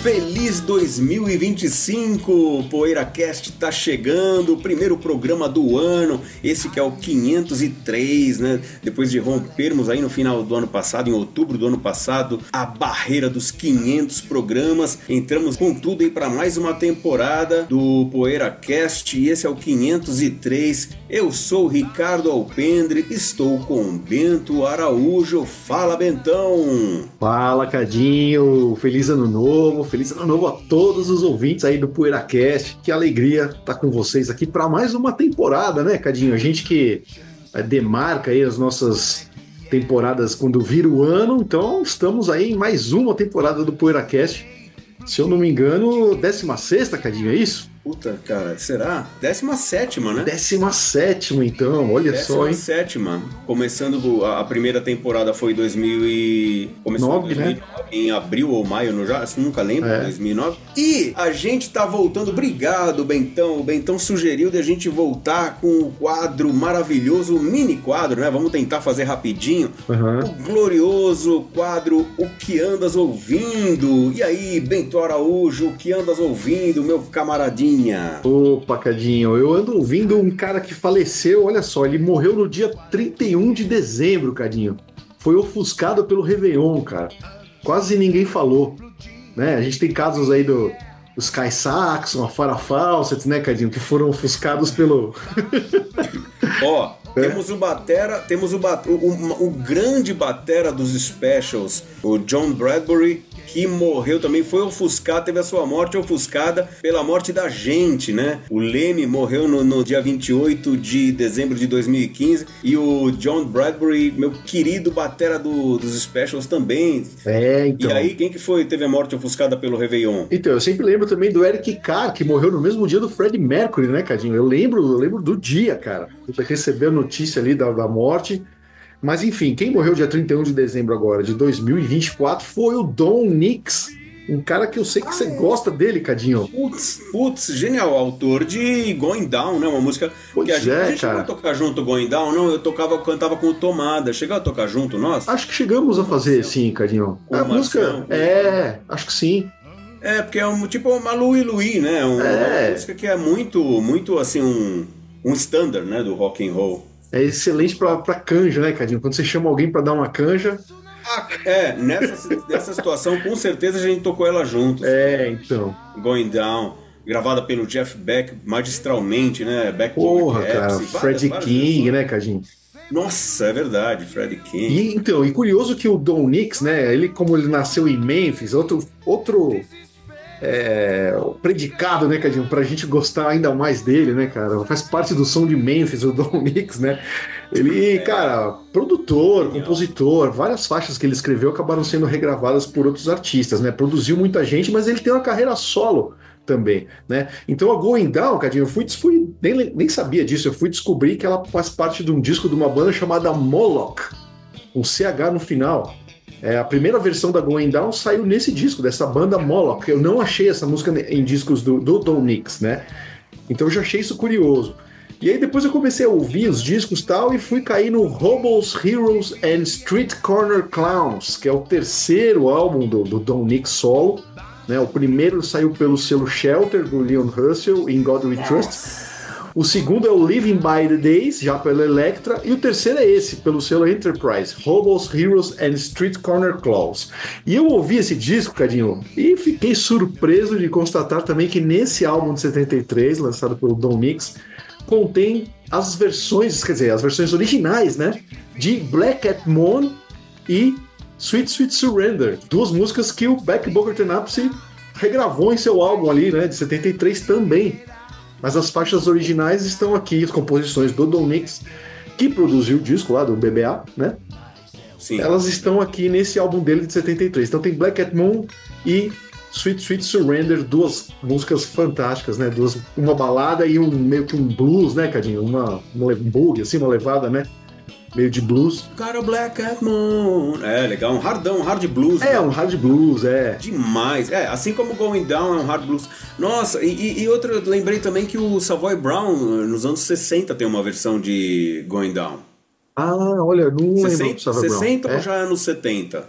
Feliz 2025, o PoeiraCast tá chegando, o primeiro programa do ano, esse que é o 503, né? Depois de rompermos aí no final do ano passado, em outubro do ano passado, a barreira dos 500 programas, entramos com tudo aí para mais uma temporada do PoeiraCast e esse é o 503. Eu sou o Ricardo Alpendre, estou com Bento Araújo. Fala, Bentão! Fala, Cadinho! Feliz ano novo a todos os ouvintes aí do PoeiraCast. Que alegria estar com vocês aqui para mais uma temporada, né, Cadinho? A gente que demarca aí as nossas temporadas quando vira o ano, então estamos aí em mais uma temporada do PoeiraCast. Se eu não me engano, 16ª, Cadinho, é isso? Puta, cara, será? 17ª, né? 17ª, então, olha só, hein? 17ª. Começando, a primeira temporada foi 2000 começou 9, em 2009, né? Em abril ou maio, nunca lembro, 2009. E a gente tá voltando, obrigado, Bentão. O Bentão sugeriu de a gente voltar com o quadro maravilhoso, o mini quadro, né? Vamos tentar fazer rapidinho. O glorioso quadro O Que Andas Ouvindo. E aí, Bento Araújo, o que andas ouvindo, meu camaradinho? Opa, Cadinho, eu ando ouvindo um cara que faleceu, olha só, ele morreu no dia 31 de dezembro, Cadinho. Foi ofuscado pelo Réveillon, cara. Quase ninguém falou, né? A gente tem casos aí do Sky Saxon, a Farrah Fawcett, né, Cadinho, que foram ofuscados pelo... Ó, temos o grande batera dos Specials, o John Bradbury, que morreu também, foi ofuscado, teve a sua morte ofuscada pela morte da gente, né? O Lemmy morreu no dia 28 de dezembro de 2015 e o John Bradbury, meu querido batera dos Specials também. Então. E aí, quem que teve a morte ofuscada pelo Réveillon? Então, eu sempre lembro também do Eric Carr, que morreu no mesmo dia do Freddie Mercury, né, Cadinho? Eu lembro do dia, cara. Recebeu a notícia ali da morte. Mas enfim, quem morreu dia 31 de dezembro agora, de 2024, foi o Don Nix, um cara que eu sei que você gosta dele, Cadinho. Putz, genial, autor de Going Down, né? Uma música que a gente chegou a tocar junto, Going Down, não? Eu cantava com o Tomada. Chegou a tocar junto, nós? Acho que chegamos a fazer, sim, Cadinho. A música, acho que sim. Porque é tipo uma Louie Louie, né? Uma música que é muito assim, um standard, né, do rock and roll. É excelente pra canja, né, Cadinho? Quando você chama alguém pra dar uma canja... Nessa situação, com certeza a gente tocou ela juntos. Então. Going Down, gravada pelo Jeff Beck magistralmente, né? Porra, cara, Freddie King, né, Cadinho? Nossa, é verdade, Freddie King. E curioso que o Don Nix, né, como ele nasceu em Memphis, outro predicado, né, Cadinho, pra gente gostar ainda mais dele, né, cara? Faz parte do som de Memphis, o Don Nix, né? Ele, cara, produtor, compositor, várias faixas que ele escreveu acabaram sendo regravadas por outros artistas, né? Produziu muita gente, mas ele tem uma carreira solo também, né? Então a Going Down, Cadinho, nem sabia disso, eu fui descobrir que ela faz parte de um disco de uma banda chamada Moloch, com CH no final. A primeira versão da Going Down saiu nesse disco, dessa banda Moloch. Eu não achei essa música em discos do Don Nix, né? Então eu já achei isso curioso. E aí depois eu comecei a ouvir os discos e tal, e fui cair no Hobos, Heroes and Street Corner Clowns, que é o terceiro álbum do Don Nix solo, né? O primeiro saiu pelo selo Shelter, do Leon Russell, In God We Trust. O segundo é o Living by the Days, já pela Elektra, e o terceiro é esse, pelo selo Enterprise, Hobos, Heroes and Street Corner Clowns. E eu ouvi esse disco, Cadinho, e fiquei surpreso de constatar também que nesse álbum de 73, lançado pelo Don Nix, contém as versões originais, né, de Black Cat Moon e Sweet Sweet Surrender, duas músicas que o Beck Bogert-Knapsey regravou em seu álbum ali, né, de 73 também. Mas as faixas originais estão aqui, as composições do Don Nix, que produziu o disco lá do BBA, né? Sim. Elas estão aqui nesse álbum dele de 73. Então tem Black Cat Moon e Sweet Sweet Surrender, duas músicas fantásticas, né? Uma balada e meio que um blues, né, Cadinho? Um bug, assim, uma levada, né? Meio de blues. Cara, Black Cat Moon. Legal, um hard blues. Né? Um hard blues, Demais. Assim como Going Down é um hard blues. Nossa, e outra, eu lembrei também que o Savoy Brown, nos anos 60, tem uma versão de Going Down. Olha, não lembro do Savoy Brown. 60 ou já anos 70?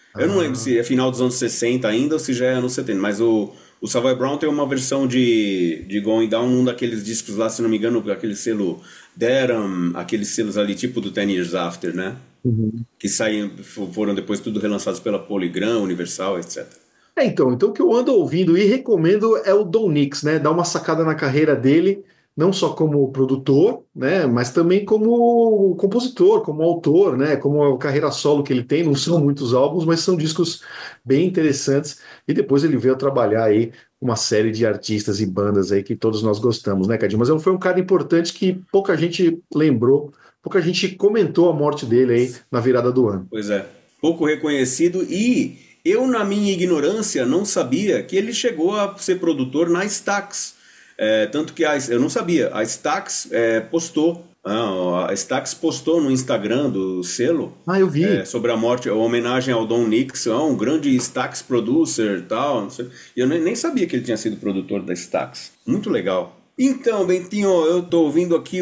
Eu não lembro Ah, se é final dos anos 60 ainda ou se já é anos 70, mas o Savoy Brown tem uma versão de Going Down, um daqueles discos lá, se não me engano, aquele selo Deram, aqueles selos ali tipo do Ten Years After, né? uhum. Que saem, foram depois tudo relançados pela Polygram, Universal, etc. Então o que eu ando ouvindo e recomendo é o Don Nix, né? Dar uma sacada na carreira dele, não só como produtor, né? Mas também como compositor, como autor, né? Como a carreira solo que ele tem. Não são muitos álbuns, mas são discos bem interessantes. E depois ele veio a trabalhar aí com uma série de artistas e bandas aí que todos nós gostamos, né, Cadinho? Mas ele foi um cara importante que pouca gente lembrou, pouca gente comentou a morte dele aí na virada do ano. Pois é, pouco reconhecido e eu, na minha ignorância, não sabia que ele chegou a ser produtor na Stax. Tanto que eu não sabia, a Stax postou, a Stax postou no Instagram do selo Ah, eu vi. sobre a morte, a homenagem ao Don Nix, um grande Stax producer e tal, não sei. E eu nem sabia que ele tinha sido produtor da Stax. Muito legal. Então, Bentinho, eu tô ouvindo aqui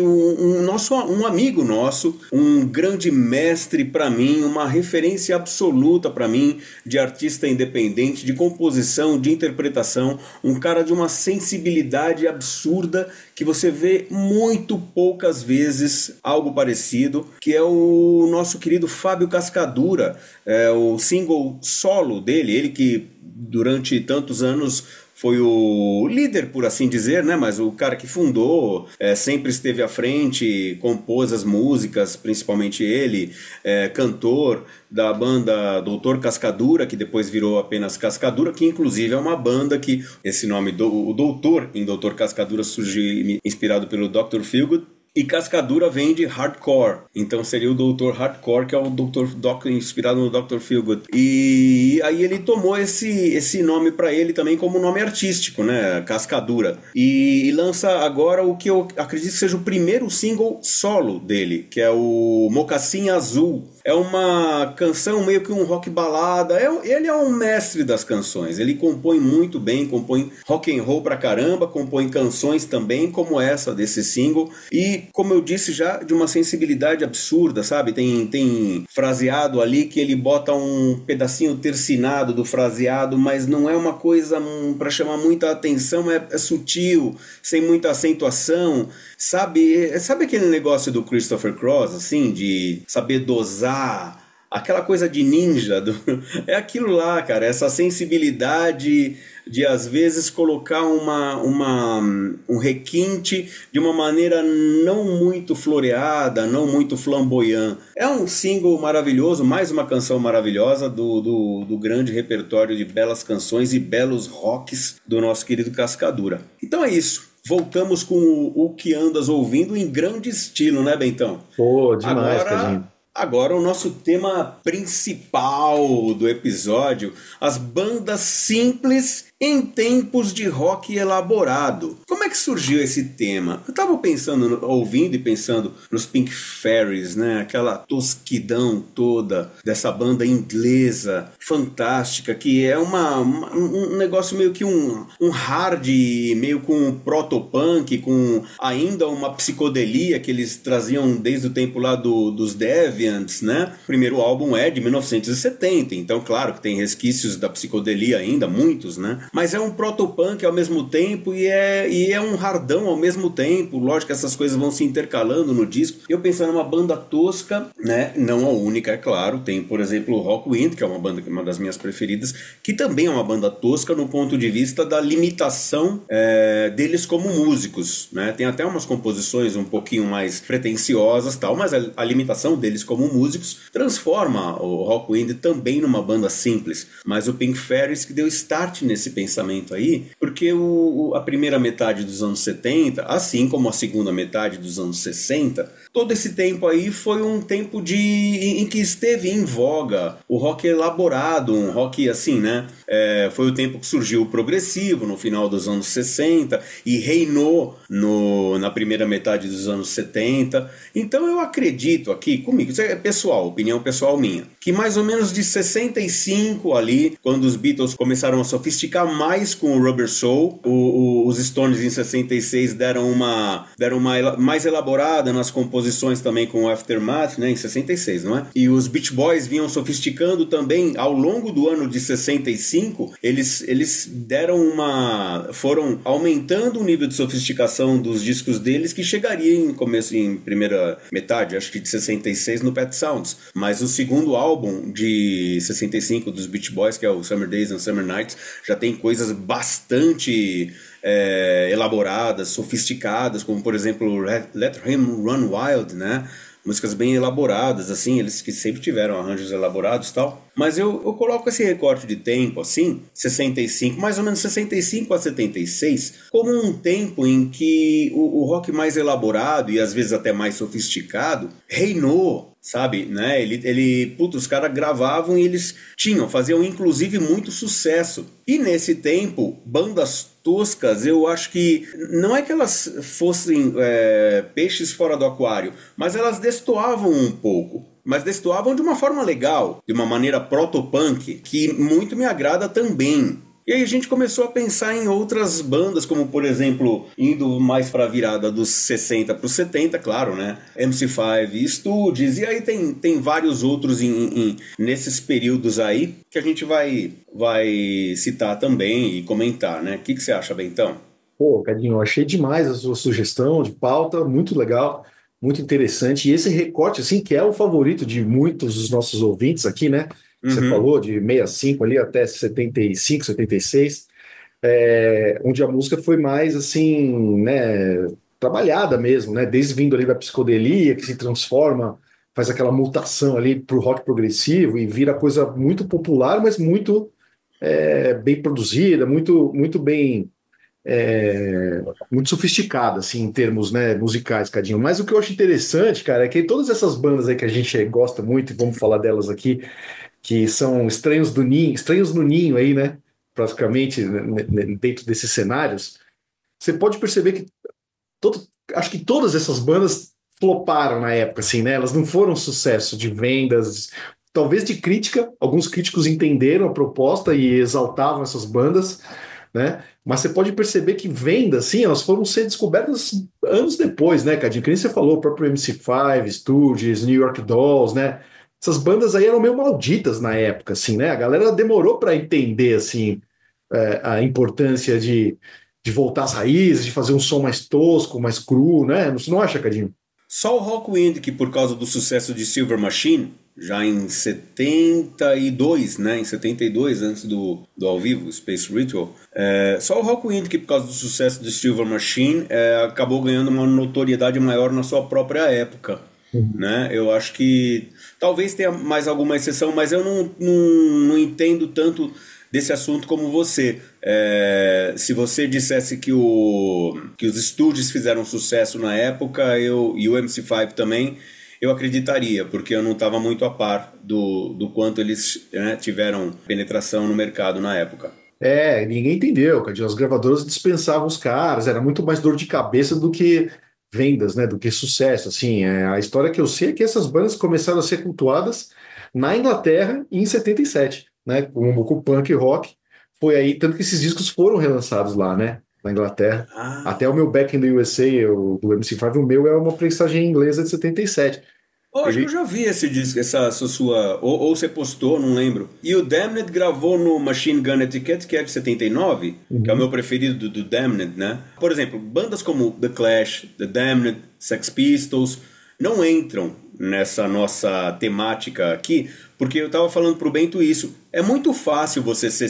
um amigo nosso, um grande mestre para mim, uma referência absoluta para mim de artista independente, de composição, de interpretação, um cara de uma sensibilidade absurda que você vê muito poucas vezes algo parecido, que é o nosso querido Fábio Cascadura, o single solo dele, ele que durante tantos anos foi o líder, por assim dizer, né? Mas o cara que fundou, sempre esteve à frente, compôs as músicas, principalmente ele, cantor da banda Doutor Cascadura, que depois virou apenas Cascadura, que inclusive é uma banda que esse nome, o Doutor em Doutor Cascadura surgiu inspirado pelo Dr. Feelgood. E Cascadura vem de hardcore, então seria o Doutor Hardcore, que é o Dr. Doc inspirado no Dr. Feelgood. E aí ele tomou esse nome para ele também como nome artístico, né? Cascadura. E lança agora o que eu acredito que seja o primeiro single solo dele, que é o Mocassim Azul. É uma canção meio que um rock balada. Ele é um mestre das canções. Ele compõe muito bem, compõe rock and roll pra caramba, compõe canções também, como essa desse single. E, como eu disse já, de uma sensibilidade absurda, sabe? Tem fraseado ali que ele bota um pedacinho tercinado do fraseado, mas não é uma coisa pra chamar muita atenção, é sutil, sem muita acentuação. Sabe aquele negócio do Christopher Cross, assim, de saber dosar aquela coisa de ninja? É aquilo lá, cara, essa sensibilidade de às vezes colocar um requinte de uma maneira não muito floreada, não muito flamboyante. É um single maravilhoso, mais uma canção maravilhosa do grande repertório de belas canções e belos rocks do nosso querido Cascadura. Então é isso. Voltamos com o que andas ouvindo em grande estilo, né, Bentão? Pô, demais, Cadinho. Agora o nosso tema principal do episódio, as bandas simples em tempos de rock elaborado. Como é que surgiu esse tema? Eu tava pensando, ouvindo e pensando nos Pink Fairies, né? Aquela tosquidão toda dessa banda inglesa fantástica, que é um negócio meio que um hard, meio com um protopunk, com ainda uma psicodelia que eles traziam desde o tempo lá dos Deviants, né? O primeiro álbum é de 1970, então claro que tem resquícios da psicodelia ainda, muitos, né? Mas é um protopunk ao mesmo tempo e é um hardão ao mesmo tempo. Lógico que essas coisas vão se intercalando no disco. Eu pensando numa banda tosca, né? Não a única, é claro. Tem, por exemplo, o Rockwind, que é uma banda, uma das minhas preferidas, que também é uma banda tosca no ponto de vista da limitação deles como músicos, né? Tem até umas composições um pouquinho mais pretensiosas, tal, mas a limitação deles como músicos transforma o Rockwind também numa banda simples. Mas o Pink Fairies que deu start nesse pensamento aí, porque a primeira metade dos anos 70, assim como a segunda metade dos anos 60, todo esse tempo aí foi um tempo em que esteve em voga o rock elaborado, um rock assim, né? Foi o tempo que surgiu o progressivo no final dos anos 60 e reinou na primeira metade dos anos 70. Então eu acredito aqui comigo, é pessoal, opinião pessoal minha, que mais ou menos de 65 ali, quando os Beatles começaram a sofisticar mais com o Rubber Soul, os Stones em 66 deram uma mais elaborada nas composições também com o Aftermath, né, em 66, não é? E os Beach Boys vinham sofisticando também ao longo do ano de 65, eles foram aumentando o nível de sofisticação dos discos deles, que chegaria em primeira metade, acho que de 66, no Pet Sounds. Mas o segundo álbum de 65 dos Beach Boys, que é o Summer Days and Summer Nights, já tem coisas bastante elaboradas, sofisticadas, como por exemplo Let Him Run Wild, né? Músicas bem elaboradas, assim, eles que sempre tiveram arranjos elaborados e tal. Mas eu coloco esse recorte de tempo, assim, 65, mais ou menos 65 a 76, como um tempo em que o rock mais elaborado e às vezes até mais sofisticado reinou, sabe, né? Os caras gravavam e eles faziam inclusive muito sucesso. E nesse tempo, bandas toscas, eu acho que não é que elas fossem peixes fora do aquário, mas elas destoavam um pouco. Mas destoavam de uma forma legal, de uma maneira proto-punk, que muito me agrada também. E aí a gente começou a pensar em outras bandas, como por exemplo, indo mais para a virada dos 60 para os 70, claro, né? MC5 e Stooges, e aí tem vários outros nesses períodos aí, que a gente vai citar também e comentar, né? O que você acha, Bentão? Pô, Cadinho, eu achei demais a sua sugestão de pauta, muito legal, muito interessante. E esse recorte, assim, que é o favorito de muitos dos nossos ouvintes aqui, né? Você Uhum. falou de 65 ali até 75, 76, onde a música foi mais, assim, né, trabalhada mesmo, né? Desde vindo ali da psicodelia, que se transforma, faz aquela mutação ali para o rock progressivo e vira coisa muito popular, mas muito bem produzida, muito bem muito sofisticada, assim, em termos, né, musicais, Cadinho. Mas o que eu acho interessante, cara, é que todas essas bandas aí que a gente gosta muito, e vamos falar delas aqui, que são estranhos do ninho, estranhos no ninho aí, né, praticamente, dentro desses cenários, você pode perceber que todo, acho que todas essas bandas floparam na época, assim, né? Elas não foram sucesso de vendas, talvez de crítica. Alguns críticos entenderam a proposta e exaltavam essas bandas, né? Mas você pode perceber que vendas, sim, elas foram ser descobertas anos depois, né, Cadinho? Que nem você falou, o próprio MC5, Stooges, New York Dolls, né? Essas bandas aí eram meio malditas na época, assim, né? A galera demorou para entender, assim, a importância de voltar às raízes, de fazer um som mais tosco, mais cru, né? Você não acha, Cadinho? Só o Rockwind, que por causa do sucesso de Silver Machine, já em 72, né? Em 72, antes do ao vivo, Space Ritual, só o Rockwind, que por causa do sucesso de Silver Machine, acabou ganhando uma notoriedade maior na sua própria época. Uhum. Né? Eu acho que talvez tenha mais alguma exceção, mas eu não entendo tanto desse assunto como você. Se você dissesse que os Stooges fizeram sucesso na época, e o MC5 também, eu acreditaria, porque eu não estava muito a par do quanto eles, né, tiveram penetração no mercado na época. Ninguém entendeu, Cadinho. As gravadoras dispensavam os caras, era muito mais dor de cabeça do que vendas, né? Do que sucesso. Assim, a história que eu sei é que essas bandas começaram a ser cultuadas na Inglaterra em 77, né? Com o punk rock. Foi aí, tanto que esses discos foram relançados lá, né? Na Inglaterra. Ah, Até o meu Back in the USA, do MC5, o meu é uma prensagem inglesa de 77. acho que eu Ele, já vi esse disco, essa sua. Ou você postou, não lembro. E o Damned gravou no Machine Gun Etiquette, que é de 79, que é o Uhum. meu preferido do Damned, né? Por exemplo, bandas como The Clash, The Damned, Sex Pistols, não entram nessa nossa temática aqui, porque eu tava falando pro Bento isso. É muito fácil você ser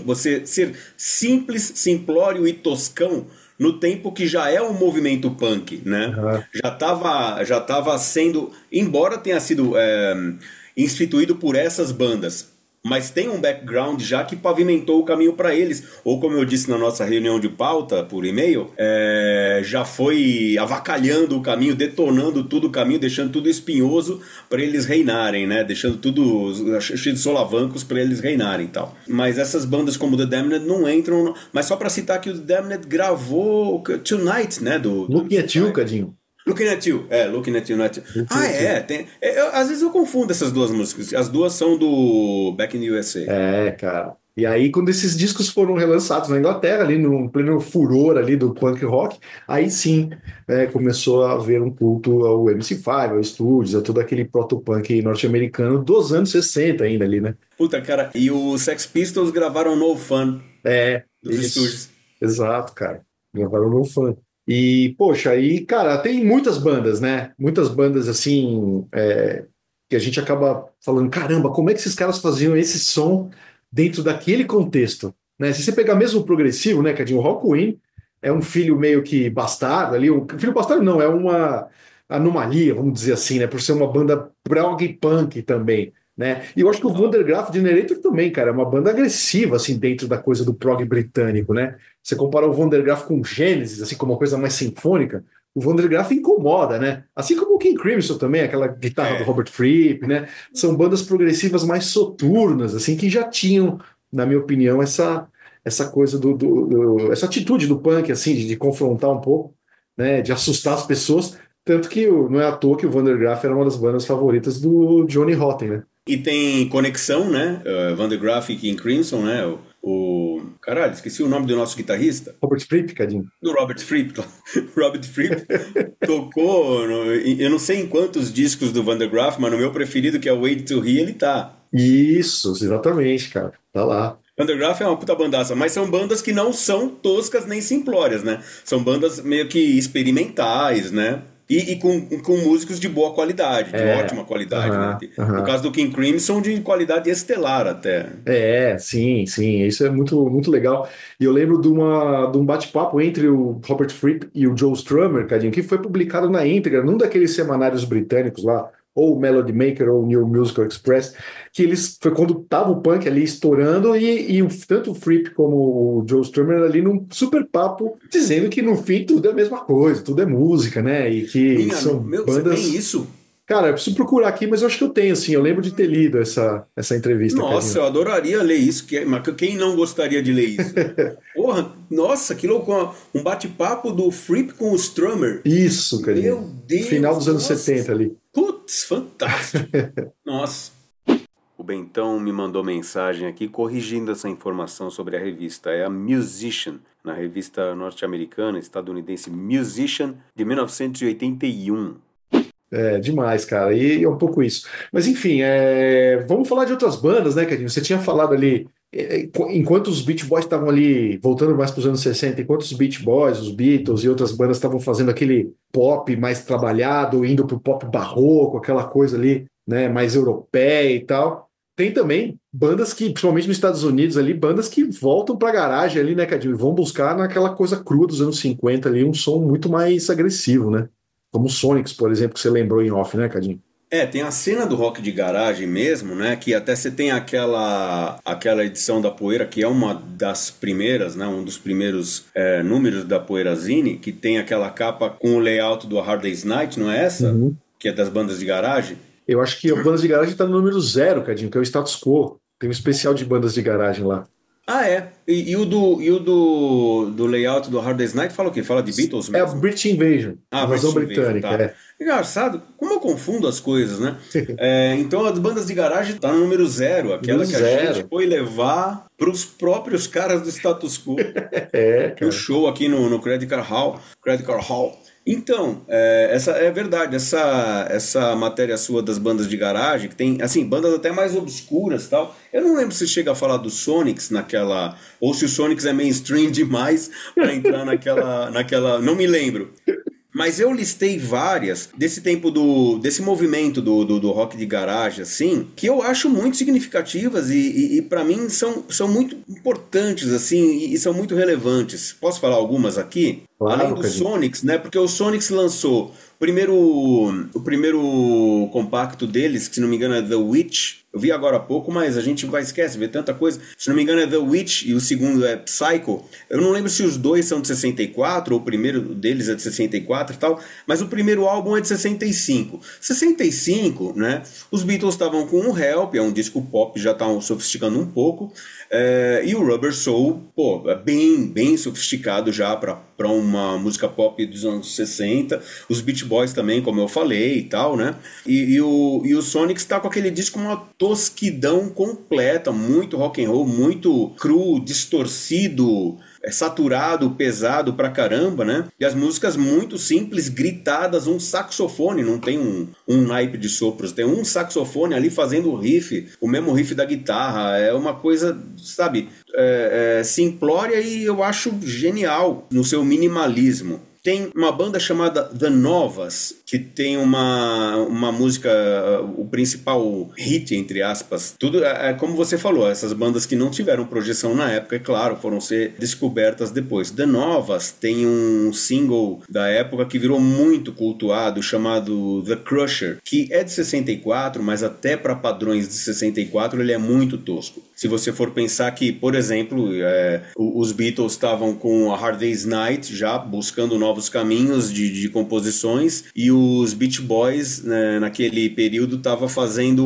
simples, simplório e toscão no tempo que já é um movimento punk, né? Aham. Já tava sendo, embora tenha sido instituído por essas bandas, mas tem um background já que pavimentou o caminho para eles, ou como eu disse na nossa reunião de pauta por e-mail, já foi avacalhando o caminho, detonando tudo o caminho, deixando tudo espinhoso para eles reinarem, né? Deixando tudo cheio de solavancos para eles reinarem e tal. Mas essas bandas como The Damned não entram, mas só para citar que o The Damned gravou Tonight, né? Do Looking at You, MC5. Cadinho. Looking at You. Looking at You. Not... Looking at You. Às vezes eu confundo essas duas músicas. As duas são do Back in the USA. Cara. E aí, quando esses discos foram relançados na Inglaterra, ali no pleno furor ali do punk rock, aí sim, começou a haver um culto ao MC5, ao Stooges, a todo aquele proto-punk norte-americano dos anos 60 ainda ali, né? Puta, cara, e os Sex Pistols gravaram No Fun dos Isso. Stooges. Exato, cara. Gravaram no fã. E, poxa, aí, cara, tem muitas bandas, né? Muitas bandas, assim, que a gente acaba falando, caramba, como é que esses caras faziam esse som dentro daquele contexto, né? Se você pegar mesmo o progressivo, né, Cadinho, o Hawkwind é um filho meio que bastardo ali, o filho bastardo não, é uma anomalia, vamos dizer assim, né, por ser uma banda prog punk também, né? E eu acho que o Vandergraaf Generator também, cara, é uma banda agressiva, assim, dentro da coisa do prog britânico, né? Você compara o Vandergraaf com o Genesis, assim, como uma coisa mais sinfônica, o Vandergraaf incomoda, né? Assim como o King Crimson também, aquela guitarra do Robert Fripp, né? São bandas progressivas mais soturnas, assim, que já tinham, na minha opinião, essa coisa essa atitude do punk, assim, de confrontar um pouco, né? De assustar as pessoas. Tanto que não é à toa que o Vandergraaf era uma das bandas favoritas do Johnny Rotten, né? E tem conexão, né? Vandergraaf e King Crimson, né? Caralho, esqueci o nome do nosso guitarrista. Robert Fripp, Cadinho. Do Robert Fripp. Robert Fripp tocou, eu não sei em quantos discos do Vandergraaf, mas no meu preferido, que é o Wait to Hear, ele tá. Isso, exatamente, cara. Tá lá. Vandergraaf é uma puta bandaça, mas são bandas que não são toscas nem simplórias, né? São bandas meio que experimentais, né? E com músicos de boa qualidade, de ótima qualidade, né? No caso do King Crimson, de qualidade estelar até. Sim, isso é muito, muito legal. E eu lembro de um bate-papo entre o Robert Fripp e o Joe Strummer, Cadinho, que foi publicado na íntegra, num daqueles semanários britânicos lá, ou Melody Maker ou New Musical Express, que foi quando tava o punk ali estourando e tanto o Fripp como o Joe Strummer ali num super papo dizendo que no fim tudo é a mesma coisa, tudo é música, né? E que são bandas... Você tem isso? Cara, eu preciso procurar aqui, mas eu acho que eu tenho, sim. Eu lembro de ter lido essa entrevista. Nossa, Cadinho. eu adoraria ler isso. Mas quem não gostaria de ler isso? Porra, nossa, que louco. Um bate-papo do Fripp com o Strummer. Isso, Cadinho. Meu Deus. Final dos anos 70 ali. Putz, fantástico. Nossa. O Bentão me mandou mensagem aqui corrigindo essa informação sobre a revista. É a Musician, na revista norte-americana, estadunidense Musician, de 1981. Demais, cara. E é um pouco isso. Mas enfim, vamos falar de outras bandas, né, Cadinho? Você tinha falado ali, enquanto os Beach Boys estavam ali, voltando mais para os anos 60, enquanto os Beach Boys, os Beatles e outras bandas estavam fazendo aquele pop mais trabalhado, indo para o pop barroco, aquela coisa ali, né, mais europeia e tal. Tem também bandas que, principalmente nos Estados Unidos ali, bandas que voltam para a garagem ali, né, Cadinho? E vão buscar naquela coisa crua dos anos 50 ali, um som muito mais agressivo, né? Como o Sonics, por exemplo, que você lembrou em off, né, Cadinho? Tem a cena do rock de garagem mesmo, né? Que até você tem aquela edição da Poeira, que é uma das primeiras, né? Um dos primeiros números da Poeirazine, que tem aquela capa com o layout do A Hard Day's Night, não é essa? Uhum. Que é das bandas de garagem. Eu acho que a bandas de garagem está no número 0, Cadinho, que é o status quo. Tem um especial de bandas de garagem lá. Ah, é. E o do layout do Hard Day's Night fala o quê? Fala de Beatles mesmo? É a British Invasion, a invasão British Invasion, britânica. tá. Engraçado, como eu confundo as coisas, né? Então as bandas de garagem tá no número 0, aquela que a gente foi levar pros próprios caras do status quo. Cara. O show aqui no Credit Card Hall. Então, essa é verdade, essa matéria sua das bandas de garagem, que tem, assim, bandas até mais obscuras e tal. Eu não lembro se chega a falar do Sonics naquela, ou se o Sonics é mainstream demais pra entrar naquela, não me lembro. Mas eu listei várias desse tempo desse movimento do rock de garagem, assim, que eu acho muito significativas e para mim são muito importantes, assim, e são muito relevantes. Posso falar algumas aqui? Claro, além do Sonics, né? Porque o Sonics lançou o primeiro compacto deles, que se não me engano é The Witch. Eu vi agora há pouco, mas a gente vai esquecer, vê tanta coisa. Se não me engano é The Witch e o segundo é Psycho. Eu não lembro se os dois são de 64 ou o primeiro deles é de 64 e tal, mas o primeiro álbum é de 65. 65, né? Os Beatles estavam com o Help, é um disco pop, já estavam sofisticando um pouco. E o Rubber Soul, pô, é bem sofisticado já para uma música pop dos anos 60. Os Beach Boys também, como eu falei e tal, né? E o Sonics tá com aquele disco uma tosquidão completa, muito rock and roll, muito cru, distorcido, saturado, pesado pra caramba, né? E as músicas muito simples, gritadas, um saxofone, não tem um naipe de sopros, tem um saxofone ali fazendo o riff, o mesmo riff da guitarra, é uma coisa, sabe, simplória e eu acho genial no seu minimalismo. Tem uma banda chamada The Novas, que tem uma música, o principal hit, entre aspas. Tudo é como você falou, essas bandas que não tiveram projeção na época, é claro, foram ser descobertas depois. The Novas tem um single da época que virou muito cultuado, chamado The Crusher, que é de 64, mas até para padrões de 64 ele é muito tosco. Se você for pensar que, por exemplo, os Beatles estavam com a Hard Day's Night já buscando novos caminhos de composições, e os Beach Boys, né, naquele período estavam fazendo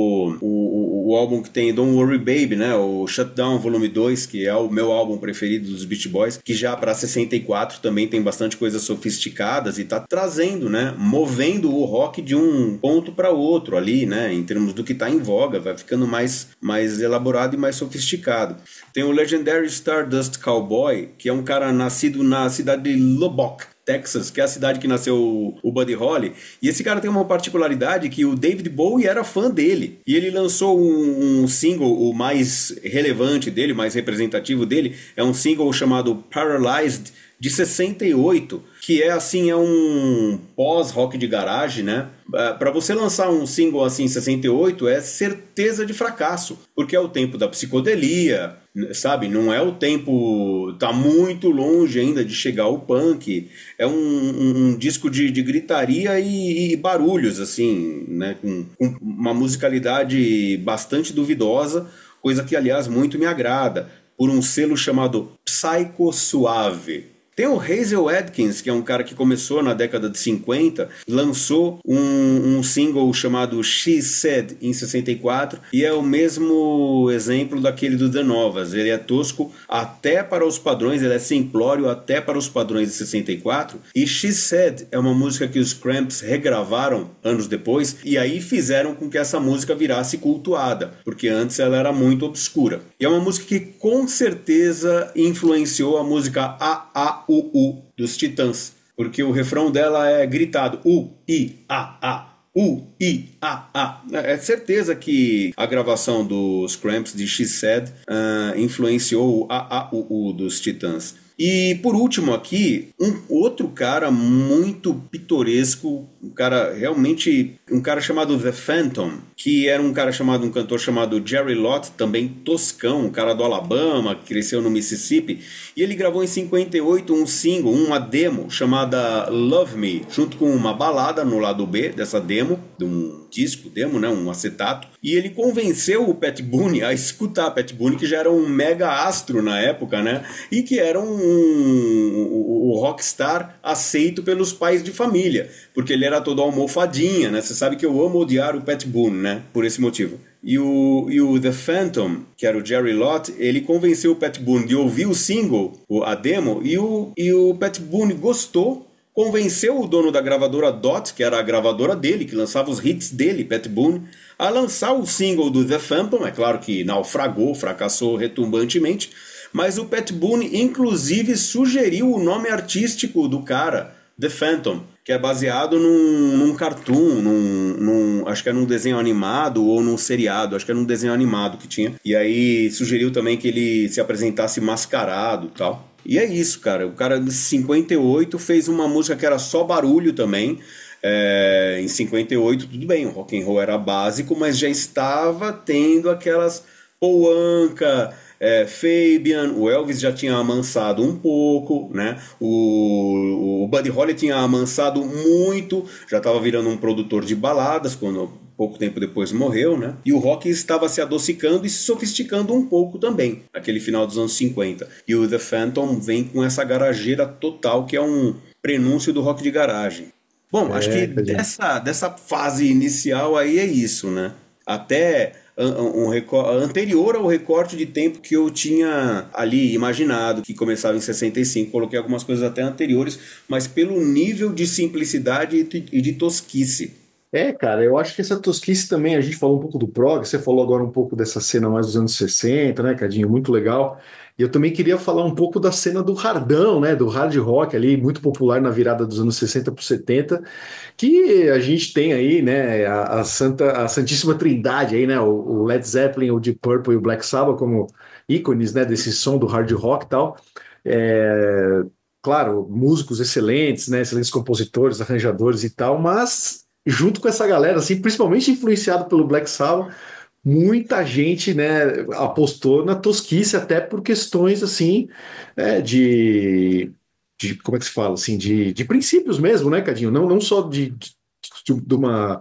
o álbum que tem Don't Worry Baby, né, o Shutdown Volume 2, que é o meu álbum preferido dos Beach Boys, que já para 64 também tem bastante coisas sofisticadas e tá trazendo, né, movendo o rock de um ponto para outro ali, né, em termos do que tá em voga, vai ficando mais elaborado e mais sofisticado. Tem o Legendary Stardust Cowboy, que é um cara nascido na cidade de Lubbock, Texas, que é a cidade que nasceu o Buddy Holly, e esse cara tem uma particularidade que o David Bowie era fã dele, e ele lançou um single, o mais relevante dele, mais representativo dele, é um single chamado Paralyzed, de 68, que é assim, é um pós-rock de garagem, né? Para você lançar um single assim em 68 é certeza de fracasso, porque é o tempo da psicodelia, sabe? Não é o tempo, tá muito longe ainda de chegar o punk, é um disco de gritaria e barulhos, assim, né? Com uma musicalidade bastante duvidosa, coisa que aliás muito me agrada, por um selo chamado Psycho Suave. Tem o Hazel Adkins, que é um cara que começou na década de 50, lançou um single chamado She Said em 64, e é o mesmo exemplo daquele do The Novas. Ele é tosco até para os padrões, ele é simplório até para os padrões de 64, e She Said é uma música que os Cramps regravaram anos depois, e aí fizeram com que essa música virasse cultuada, porque antes ela era muito obscura. E é uma música que com certeza influenciou a música A-A-U-U dos Titãs, porque o refrão dela é gritado U-I-A-A, U-I-A-A. É certeza que a gravação dos Cramps de She Said influenciou o A-A-U-U dos Titãs. E por último aqui, um outro cara muito pitoresco, um cara realmente, um cara chamado The Phantom, que era um cantor chamado Jerry Lott, também toscão, um cara do Alabama, que cresceu no Mississippi, e ele gravou em 58 um single, uma demo chamada Love Me, junto com uma balada no lado B dessa demo, de um disco demo, né, um acetato, e ele convenceu o Pat Boone a escutar. Pat Boone, que já era um mega astro na época, né, e que era o rockstar aceito pelos pais de família, porque ele era todo almofadinha, né? Você sabe que eu amo odiar o Pat Boone, né? Por esse motivo. E o The Phantom, que era o Jerry Lott, ele convenceu o Pat Boone de ouvir o single, a demo, e o Pat Boone gostou, convenceu o dono da gravadora Dot, que era a gravadora dele, que lançava os hits dele, Pat Boone, a lançar o single do The Phantom. É claro que naufragou, fracassou retumbantemente, mas o Pat Boone, inclusive, sugeriu o nome artístico do cara, The Phantom, que é baseado num cartoon, acho que é num desenho animado ou num seriado, acho que é num desenho animado que tinha. E aí sugeriu também que ele se apresentasse mascarado e tal. E é isso, cara. O cara de 58 fez uma música que era só barulho também. Em 58, tudo bem, o rock and roll era básico, mas já estava tendo aquelas Paul Anka, Fabian, o Elvis já tinha amansado um pouco, né? O Buddy Holly tinha amansado muito, já estava virando um produtor de baladas quando pouco tempo depois morreu, né? E o rock estava se adocicando e se sofisticando um pouco também, naquele final dos anos 50. E o The Phantom vem com essa garageira total, que é um prenúncio do rock de garagem. Bom, acho que dessa fase inicial aí é isso, né? até anterior ao recorte de tempo que eu tinha ali imaginado, que começava em 65. Coloquei algumas coisas até anteriores, mas pelo nível de simplicidade e de tosquice. É, cara, eu acho que essa tosquice também, a gente falou um pouco do prog, você falou agora um pouco dessa cena mais dos anos 60, né, Cadinho? Muito legal. E eu também queria falar um pouco da cena do hardão, né, do hard rock ali, muito popular na virada dos anos 60 para 70, que a gente tem aí, né, a Santíssima Trindade aí, né, o Led Zeppelin, o Deep Purple e o Black Sabbath como ícones, né, desse som do hard rock e tal. É, claro, músicos excelentes, né, excelentes compositores, arranjadores e tal, mas junto com essa galera, assim, principalmente influenciado pelo Black Sabbath, muita gente, né, apostou na tosquice até por questões assim, de como é que se fala assim, de princípios mesmo, né, Cadinho? Não só de uma,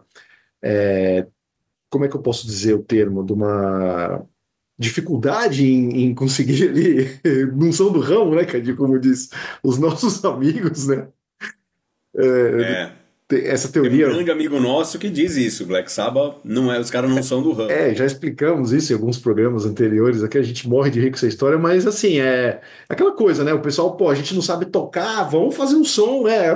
como é que eu posso dizer o termo, de uma dificuldade em conseguir ali, não são do ramo, né, Cadinho, como diz os nossos amigos, né? É, Essa tem um teoria. grande amigo nosso que diz isso. Black Sabbath não é, os caras não são do ramo. Já explicamos isso em alguns programas anteriores, aqui a gente morre de rir com essa história, mas assim, é aquela coisa, né? O pessoal, pô, a gente não sabe tocar, vamos fazer um som, né?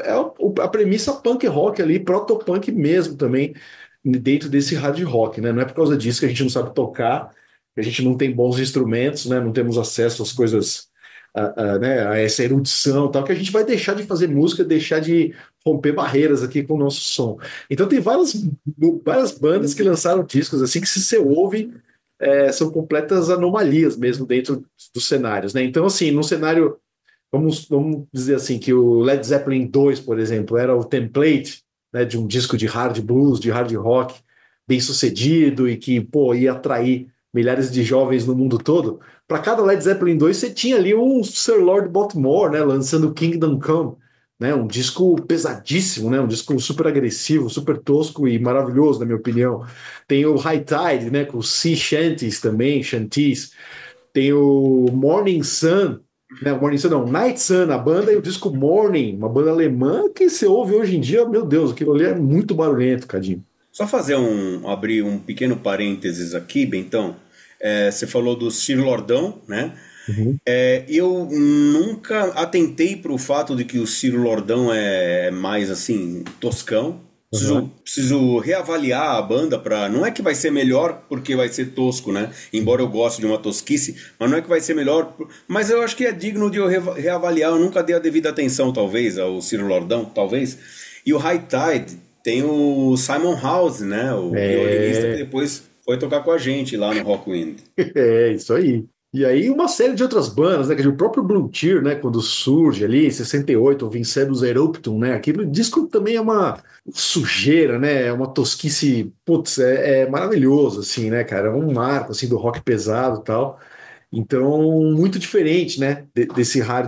A premissa punk rock ali, proto-punk mesmo também, dentro desse hard rock, né? Não é por causa disso que a gente não sabe tocar, que a gente não tem bons instrumentos, né? Não temos acesso às coisas, né? A essa erudição e tal, que a gente vai deixar de fazer música, deixar de romper barreiras aqui com o nosso som. Então tem várias bandas que lançaram discos assim que se você ouve são completas anomalias mesmo dentro dos cenários, né? Então assim, no cenário, vamos dizer assim que o Led Zeppelin 2, por exemplo, era o template, né, de um disco de hard blues, de hard rock bem sucedido e que pô ia atrair milhares de jovens no mundo todo. Para cada Led Zeppelin 2 você tinha ali um Sir Lord Baltimore, né, lançando Kingdom Come, né, um disco pesadíssimo, né, um disco super agressivo, super tosco e maravilhoso, na minha opinião. Tem o High Tide, né, com Sea Shanties também, Shanties. Tem o Morning Sun, né, o Morning Sun não, Night Sun, a banda, e o disco Morning, uma banda alemã que você ouve hoje em dia, meu Deus, aquilo ali é muito barulhento, Cadinho. Só abrir um pequeno parênteses aqui, Bentão. Você falou do Sir Lordão, né? Uhum. Eu nunca atentei para o fato de que o Ciro Lordão é mais assim, toscão. Uhum. Preciso reavaliar a banda para. Não é que vai ser melhor porque vai ser tosco, né? Embora eu goste de uma tosquice, mas não é que vai ser melhor. Mas eu acho que é digno de eu reavaliar. Eu nunca dei a devida atenção, talvez, ao Ciro Lordão, talvez. E o High Tide tem o Simon House, né? O violinista que É, depois foi tocar com a gente lá no Rockwind. é isso aí. E aí uma série de outras bandas, né? O próprio Blue Tear, né? Quando surge ali, em 68, o Vincenus Eruptum, né? Aquele disco também é uma sujeira, né? É uma tosquice, putz, é maravilhoso, assim, né, cara? É um marco, assim, do rock pesado e tal. Então, muito diferente, né? Desse hard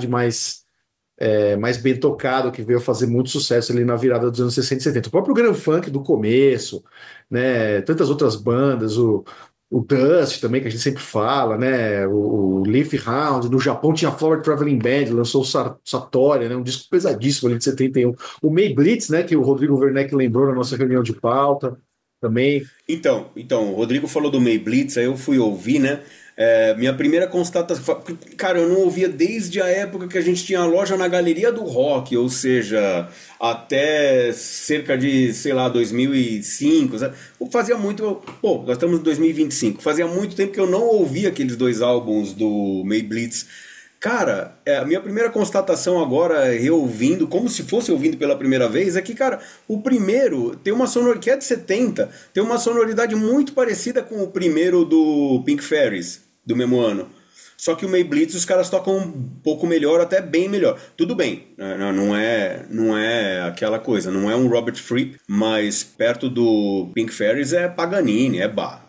mais bem tocado, que veio fazer muito sucesso ali na virada dos anos 60 e 70. O próprio Grand Funk do começo, né? Tantas outras bandas, o Dust também, que a gente sempre fala, né? O Leaf Round, no Japão tinha a Flower Traveling Band, lançou o Satori, né? Um disco pesadíssimo ali de 71. O May Blitz, né? Que o Rodrigo Werneck lembrou na nossa reunião de pauta também. Então, o Rodrigo falou do May Blitz, aí eu fui ouvir, né? Minha primeira constatação. Cara, eu não ouvia desde a época que a gente tinha a loja na Galeria do Rock, ou seja, até cerca de, sei lá, 2005. Sabe? Fazia muito. Pô, nós estamos em 2025. Fazia muito tempo que eu não ouvia aqueles dois álbuns do May Blitz. Cara, a minha primeira constatação agora, reouvindo, como se fosse ouvindo pela primeira vez, é que, cara, o primeiro tem uma sonoridade, que é de 70, tem uma sonoridade muito parecida com o primeiro do Pink Fairies, do mesmo ano. Só que o May Blitz os caras tocam um pouco melhor, até bem melhor. Tudo bem, não é aquela coisa, não é um Robert Fripp, mas perto do Pink Fairies é Paganini, é Bach.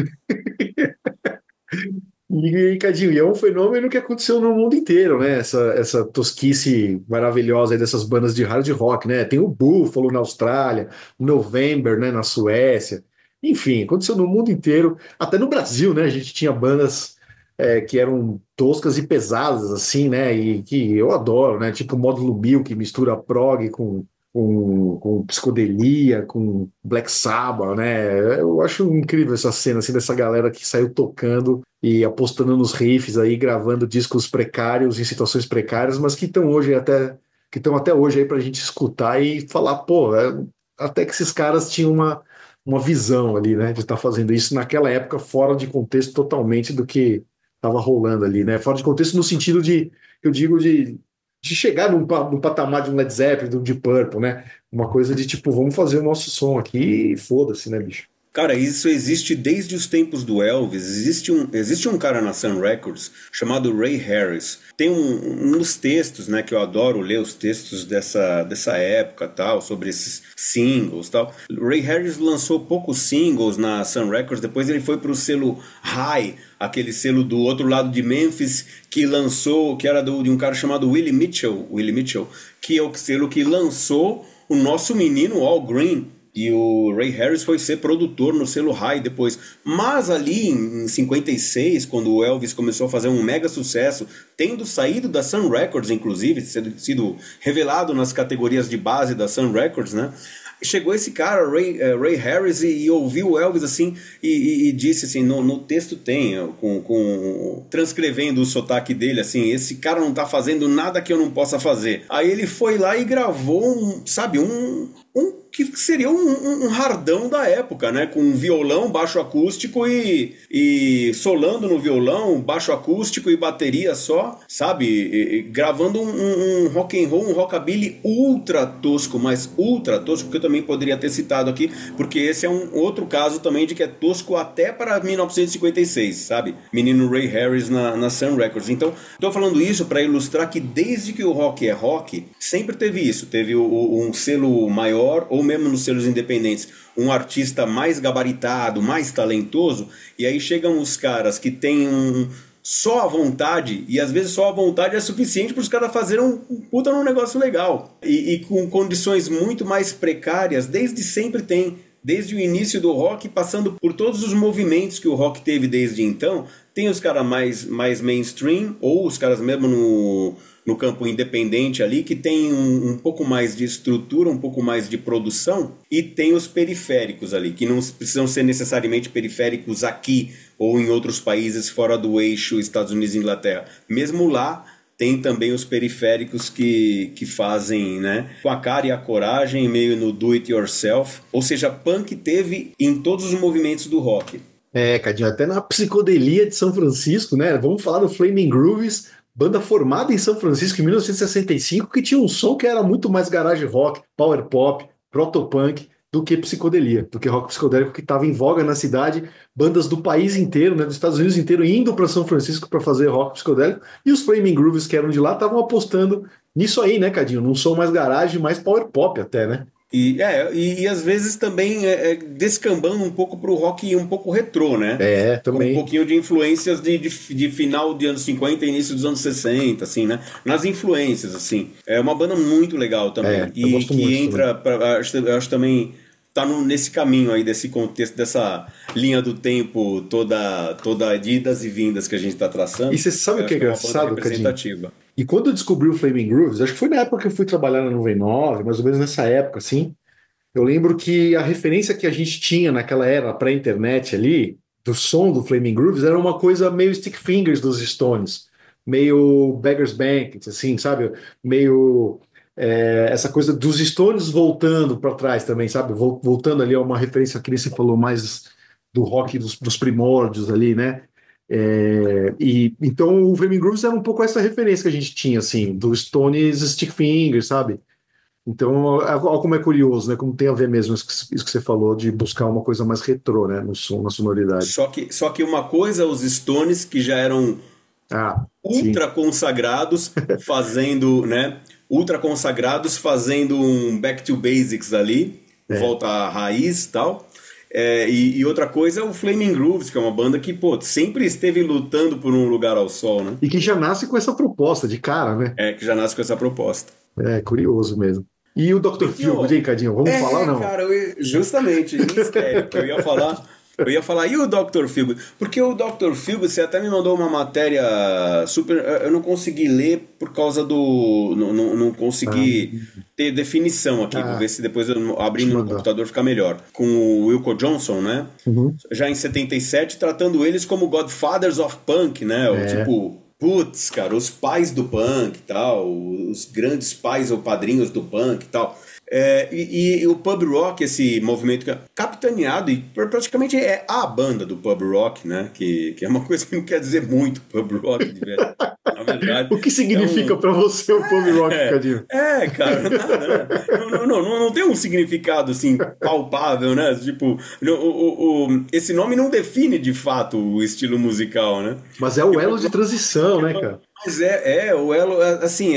E, Cadinho, e é um fenômeno que aconteceu no mundo inteiro, né? Essa tosquice maravilhosa aí dessas bandas de hard rock, né? Tem o Buffalo na Austrália, o November, né, na Suécia. Enfim, aconteceu no mundo inteiro. Até no Brasil, né? A gente tinha bandas que eram toscas e pesadas, assim, né? E que eu adoro, né? Tipo o Módulo 1000, que mistura prog com com psicodelia, com Black Sabbath, né? Eu acho incrível essa cena, assim, dessa galera que saiu tocando e apostando nos riffs aí, gravando discos precários em situações precárias, mas que estão até hoje aí pra gente escutar e falar, pô, até que esses caras tinham uma visão ali, né, de estar fazendo isso naquela época, fora de contexto totalmente do que estava rolando ali, né? Fora de contexto no sentido de, eu digo, de chegar num patamar de um Led Zeppelin, de um Deep Purple, né? Uma coisa de tipo, vamos fazer o nosso som aqui e foda-se, né, bicho? Cara, isso existe desde os tempos do Elvis. Existe um cara na Sun Records chamado Ray Harris. Tem um dos textos, né, que eu adoro ler os textos dessa época, tal, sobre esses singles, tal. Ray Harris lançou poucos singles na Sun Records, depois ele foi pro selo High, aquele selo do outro lado de Memphis, que lançou, que era de um cara chamado Willie Mitchell, que é o selo que lançou o nosso menino Al Green. E o Ray Harris foi ser produtor no selo High depois. Mas ali em 56, quando o Elvis começou a fazer um mega sucesso, tendo saído da Sun Records, inclusive, sido revelado nas categorias de base da Sun Records, né? Chegou esse cara, Ray Harris, e ouviu o Elvis assim e disse assim, no texto tem, transcrevendo o sotaque dele, assim, esse cara não tá fazendo nada que eu não possa fazer. Aí ele foi lá e gravou um que seria um hardão da época, né? Com violão, baixo acústico e solando no violão, baixo acústico e bateria só, sabe? Gravando um rock and roll, um rockabilly ultra tosco, mas ultra tosco, que eu também poderia ter citado aqui, porque esse é um outro caso também de que é tosco até para 1956, sabe? Menino Ray Harris na Sun Records. Então, tô falando isso para ilustrar que desde que o rock é rock, sempre teve isso. Teve um selo maior, ou mesmo nos selos independentes, um artista mais gabaritado, mais talentoso, e aí chegam os caras que têm só a vontade, e às vezes só a vontade é suficiente para os caras fazerem um puta num negócio legal. E com condições muito mais precárias, desde sempre tem. Desde o início do rock, passando por todos os movimentos que o rock teve desde então, tem os caras mais mainstream, ou os caras mesmo no campo independente ali, que tem um pouco mais de estrutura, um pouco mais de produção, e tem os periféricos ali, que não precisam ser necessariamente periféricos aqui ou em outros países fora do eixo Estados Unidos e Inglaterra. Mesmo lá, tem também os periféricos que fazem, né, com a cara e a coragem, meio no do it yourself. Ou seja, punk teve em todos os movimentos do rock. Cadinho, até na psicodelia de São Francisco, né? Vamos falar do Flaming Grooves, banda formada em São Francisco em 1965, que tinha um som que era muito mais garage rock, power pop, protopunk, do que psicodelia, do que rock psicodélico que estava em voga na cidade, bandas do país inteiro, né, dos Estados Unidos inteiro, indo para São Francisco para fazer rock psicodélico, e os Flaming Grooves que eram de lá estavam apostando nisso aí, né, Cadinho? Num som mais garage, mais power pop até, né? E às vezes também descambando um pouco pro rock um pouco retrô, né? Com um Também. pouquinho de influências de final de anos 50 e início dos anos 60, assim, né? Nas influências, assim. É uma banda muito legal também. Eu E gosto que muito entra, também. eu acho também tá nesse caminho aí, desse contexto, dessa linha do tempo toda de idas e vindas que a gente tá E traçando. você sabe Eu o que acho é que é uma banda engraçado, Cadinho? representativa. E quando eu descobri o Flaming Grooves, acho que foi na época que eu fui trabalhar na 99, mais ou menos nessa época, assim, eu lembro que a referência que a gente tinha naquela era pré-internet ali, do som do Flaming Grooves, era uma coisa meio Stick Fingers dos Stones, meio Beggars Banquet, assim, sabe? Meio essa coisa dos Stones voltando para trás também, sabe? Voltando ali a uma referência que você falou mais do rock dos primórdios ali, né? E então o Flaming Grooves era um pouco essa referência que a gente tinha, assim, do Stones Stick Fingers, sabe? Então, olha como é curioso, né? Como tem a ver mesmo isso que você falou de buscar uma coisa mais retrô, né? No som, na sonoridade. Só que uma coisa, os Stones, que já eram Ah, sim. ultra consagrados, fazendo, né? Ultra consagrados, fazendo um back to basics ali, É. volta à raiz e tal. E outra coisa é o Flaming Grooves, que é uma banda que, pô, sempre esteve lutando por um lugar ao sol, né? E que já nasce com essa proposta de cara, né? Que já nasce com essa proposta. É curioso mesmo. E o Dr. Enfim, Feelgood, ó, hein, Cadinho? Vamos falar ou não? cara, justamente, em estéreo, que eu ia falar. Eu ia falar, e o Dr. Feelgood? Porque o Dr. Feelgood, você até me mandou uma matéria super. Eu não consegui ler por causa do. Não Ah, consegui ter definição aqui. Vou ver ah, se depois eu te abrindo no mandar. computador fica melhor. Com o Wilco Johnson, né? Uhum. Já em 77, tratando eles como Godfathers of Punk, né? O É, tipo. Putz, cara, os pais do punk e tal, os grandes pais ou padrinhos do punk e tal. E o pub rock, esse movimento capitaneado, e praticamente é a banda do pub rock, né? Que é uma coisa que não quer dizer muito, pub rock, na verdade. o que É significa um. para você o pub rock, Cadinho? Cara, nada, né? Não tem um significado assim palpável, né? Tipo, esse nome não define de fato o estilo musical, né? Mas é o elo de transição, né, cara? Mas o elo, assim,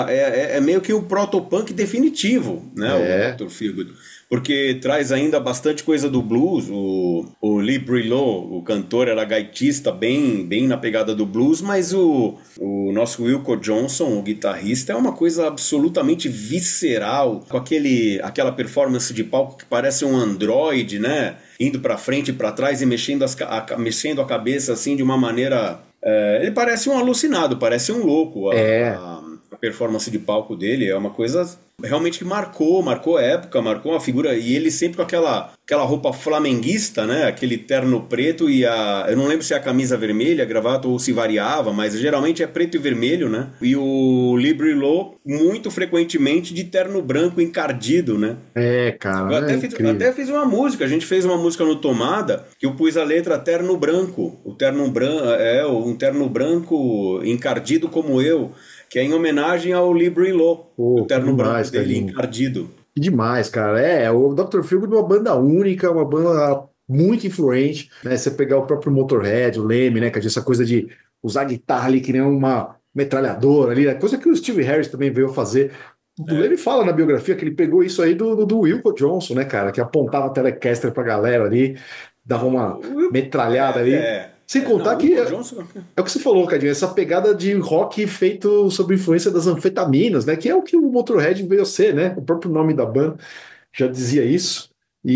é meio que o protopunk definitivo, né, o É, Dr. Feelgood. Porque traz ainda bastante coisa do blues, o Lee Brillo, o cantor, era gaitista, bem na pegada do blues, mas o nosso Wilco Johnson, o guitarrista, é uma coisa absolutamente visceral, com aquela performance de palco que parece um androide, né, indo pra frente e pra trás e mexendo a cabeça, assim, de uma maneira ele parece um alucinado, parece um louco. é. A performance de palco dele é uma coisa realmente que marcou a época, marcou a figura. E ele sempre com aquela roupa flamenguista, né? Aquele terno preto eu não lembro se é a camisa vermelha, a gravata ou se variava, mas geralmente é preto e vermelho, né? E o Lee Brillo, muito frequentemente de terno branco encardido, né? É, Eu cara, é incrível. até fiz uma música, a gente fez uma música no Tomada que eu pus a letra terno branco. O terno branco um terno branco encardido como eu, que é em homenagem ao Lee Brillo, o Pô, que terno branco demais, dele Cadinho. encardido. Que demais, cara. O Dr. Feelgood é uma banda única, uma banda muito influente, né? Você pegar o próprio Motorhead, o Leme, né, Cadinho? Essa coisa de usar guitarra ali que nem uma metralhadora ali, né? Coisa que o Steve Harris também veio fazer. O Leme É. fala na biografia que ele pegou isso aí do Wilco Johnson, né, cara? Que apontava a Telecaster pra galera ali, dava Não, uma metralhada ali. Sem não, contar o que Wilco Johnson. é o que você falou, Cadinho, essa pegada de rock feito sob influência das anfetaminas, né? Que é o que o Motorhead veio a ser, né? O próprio nome da banda já dizia isso.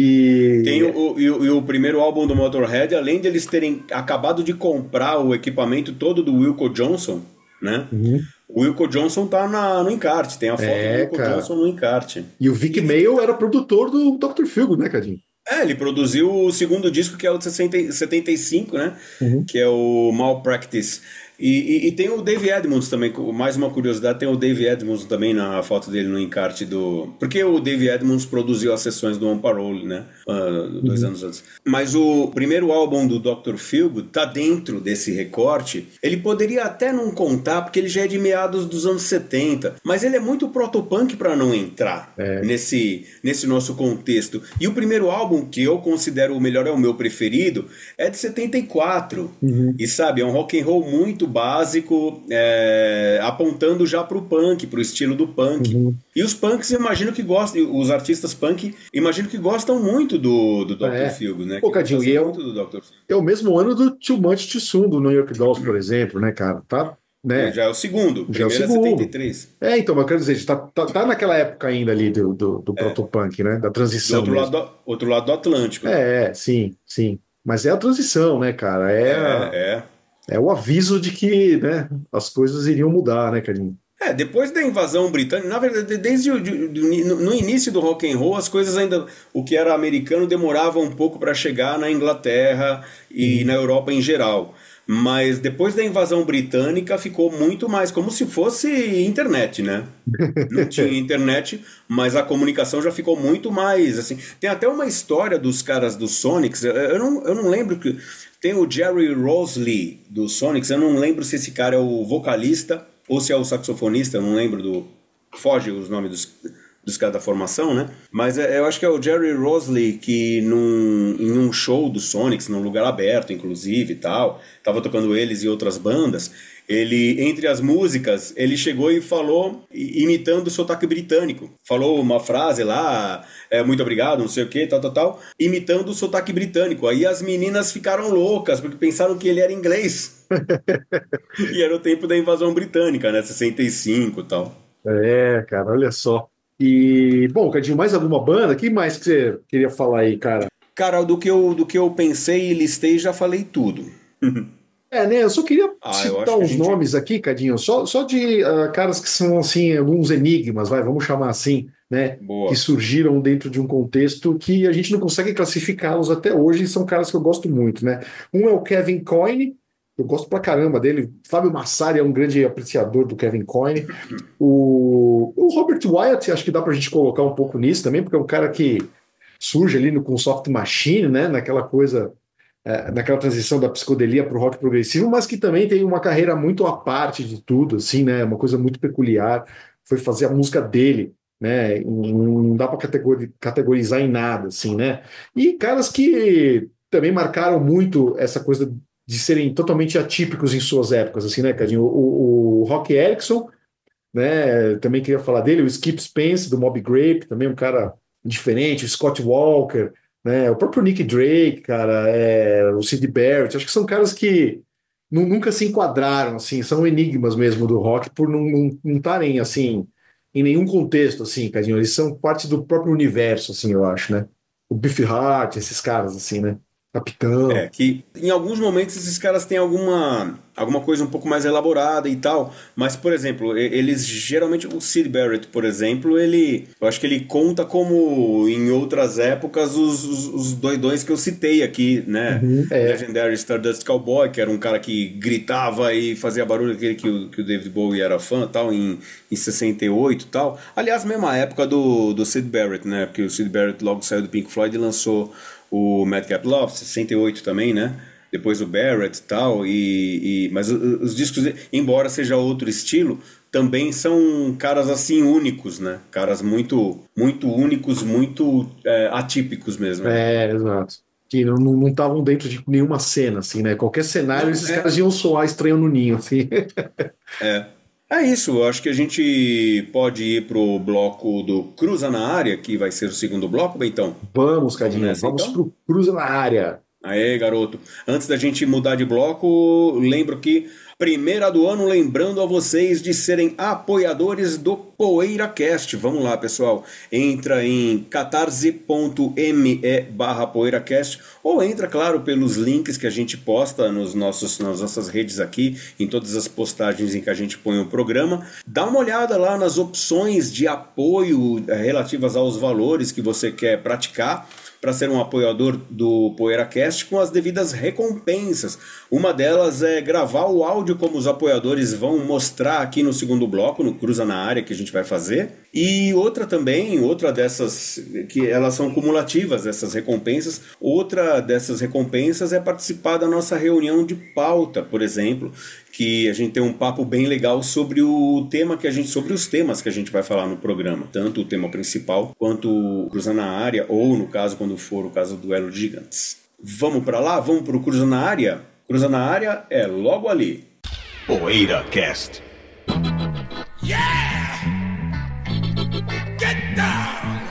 Tem E o primeiro álbum do Motorhead, além de eles terem acabado de comprar o equipamento todo do Wilco Johnson, né? Uhum. O Wilco Johnson tá no encarte, tem a foto do Wilco Cara. Johnson no encarte. E o Vic Mail era produtor do Dr. Feelgood, né, Cadinho? Ele produziu o segundo disco, que é o de 75, né? Uhum. Que é o Malpractice. E tem o Dave Edmunds também, mais uma curiosidade, tem o Dave Edmunds também na foto dele no encarte do... Porque o Dave Edmunds produziu as sessões do On Parole, né? 2 anos antes. Mas o primeiro álbum do Dr. Feelgood tá dentro desse recorte. Ele poderia até não contar, porque ele já é de meados dos anos 70, mas ele é muito protopunk para não entrar É. nesse nosso contexto. E o primeiro álbum, que eu considero o melhor, é o meu preferido, é de 74. Uhum. E sabe, é um rock and roll muito básico, apontando já pro punk, pro estilo do punk. Uhum. E os punks, eu imagino que gostam, os artistas punk, imagino que gostam muito do Dr. É. Feelgood, né? Pô, Que Cadinho, fazem muito do Dr. Feelgood. é o mesmo ano do Too Much Too Soon, do New York Dolls, por exemplo, né, cara? Tá, né? Já é o segundo, o Já é o primeiro é segundo. 73. Então, mas eu quero dizer, tá naquela época ainda ali do protopunk, né? Da Do transição outro mesmo. lado, outro lado do Atlântico. Sim, sim. Mas é a transição, né, cara? É. É o aviso de que, né, as coisas iriam mudar, né, Cadinho? Depois da invasão britânica, na verdade, desde no início do rock and roll, as coisas ainda, o que era americano demorava um pouco para chegar na Inglaterra e na Uhum. Europa em geral. Mas depois da invasão britânica ficou muito mais como se fosse internet, né? Não tinha internet, mas a comunicação já ficou muito mais assim. Tem até uma história dos caras do Sonics, eu não lembro que tem o Jerry Rosalie do Sonics, eu não lembro se esse cara é o vocalista ou se é o saxofonista, eu não lembro foge os nomes dos caras da formação, né? Mas eu acho que é o Jerry Rosalie que em um show do Sonics, num lugar aberto, inclusive, e tal, tava tocando eles e outras bandas, ele, entre as músicas, ele chegou e falou, imitando o sotaque britânico. Falou uma frase lá, muito obrigado, não sei o que, tal, imitando o sotaque britânico. Aí as meninas ficaram loucas, porque pensaram que ele era inglês. E era o tempo da invasão britânica, né? 65 e tal. Cara, olha só. E, bom, Cadinho, mais alguma banda? Que mais que você queria falar aí, cara? Cara, do que eu pensei e listei, já falei tudo. Né? Eu só queria Eu citar acho que a uns gente... nomes aqui, Cadinho, só de caras que são, assim, alguns enigmas, vamos chamar assim, né? Que Boa. surgiram dentro de um contexto que a gente não consegue classificá-los até hoje, e são caras que eu gosto muito, né? Um é o Kevin Coyne, eu gosto pra caramba dele. Fábio Massari é um grande apreciador do Kevin Coyne. O Robert Wyatt, acho que dá pra gente colocar um pouco nisso também, porque é um cara que surge ali com Soft Machine, né? Naquela coisa naquela transição da psicodelia para o rock progressivo, mas que também tem uma carreira muito à parte de tudo, assim, né? Uma coisa muito peculiar. Foi fazer a música dele, né? Não dá para categorizar em nada, assim, né? E caras que também marcaram muito essa coisa de serem totalmente atípicos em suas épocas, assim, né, Cadinho? O Rock Erickson, né? Também queria falar dele, o Skip Spence do Moby Grape, também um cara diferente, o Scott Walker, né? O próprio Nick Drake, cara, o Syd Barrett, acho que são caras que nunca se enquadraram, assim, são enigmas mesmo do rock por não estarem assim em nenhum contexto, assim, Cadinho, eles são parte do próprio universo, assim, eu acho, né? O Biff Hart, esses caras, assim, né? Capitão. Que em alguns momentos esses caras têm alguma coisa um pouco mais elaborada e tal, mas, por exemplo, eles geralmente, o Syd Barrett, por exemplo, eu acho que ele conta como em outras épocas os doidões que eu citei aqui, né? Uhum, Legendary Stardust Cowboy, que era um cara que gritava e fazia barulho, aquele que o David Bowie era fã, tal, em 68 e tal. Aliás, mesma época do Syd Barrett, né? Porque o Syd Barrett logo saiu do Pink Floyd e lançou o Madcap Love, 68 também, né? Depois o Barrett e tal, mas os discos, embora seja outro estilo, também são caras assim únicos, né? Caras muito, muito únicos, muito atípicos mesmo, né? exato. Que não estavam dentro de nenhuma cena, assim, né? Qualquer cenário, Não, esses caras iam soar estranho no ninho, assim. é. É isso, eu acho que a gente pode ir pro bloco do Cruza na Área, que vai ser o segundo bloco, Bentão. Vamos, Vamos Cadinho, nessa vamos então? pro Cruza na área. Aê, garoto. Antes da gente mudar de bloco, lembro que primeira do ano, lembrando a vocês de serem apoiadores do PoeiraCast. Vamos lá, pessoal. Entra em catarse.me/PoeiraCast ou entra, claro, pelos links que a gente posta nas nossas redes aqui, em todas as postagens em que a gente põe o programa. Dá uma olhada lá nas opções de apoio relativas aos valores que você quer praticar para ser um apoiador do PoeiraCast com as devidas recompensas. Uma delas é gravar o áudio como os apoiadores vão mostrar aqui no segundo bloco, no Cruza na Área que a gente vai fazer. E outra dessas, que elas são cumulativas, essas recompensas, outra dessas recompensas é participar da nossa reunião de pauta, por exemplo, que a gente tem um papo bem legal sobre sobre os temas que a gente vai falar no programa, tanto o tema principal quanto o Cruza na Área, ou no caso, quando for o caso do Duelo de Gigantes. Vamos para lá? Vamos para o Cruza na Área? Cruza na Área é logo ali. PoeiraCast. Yeah! Get down!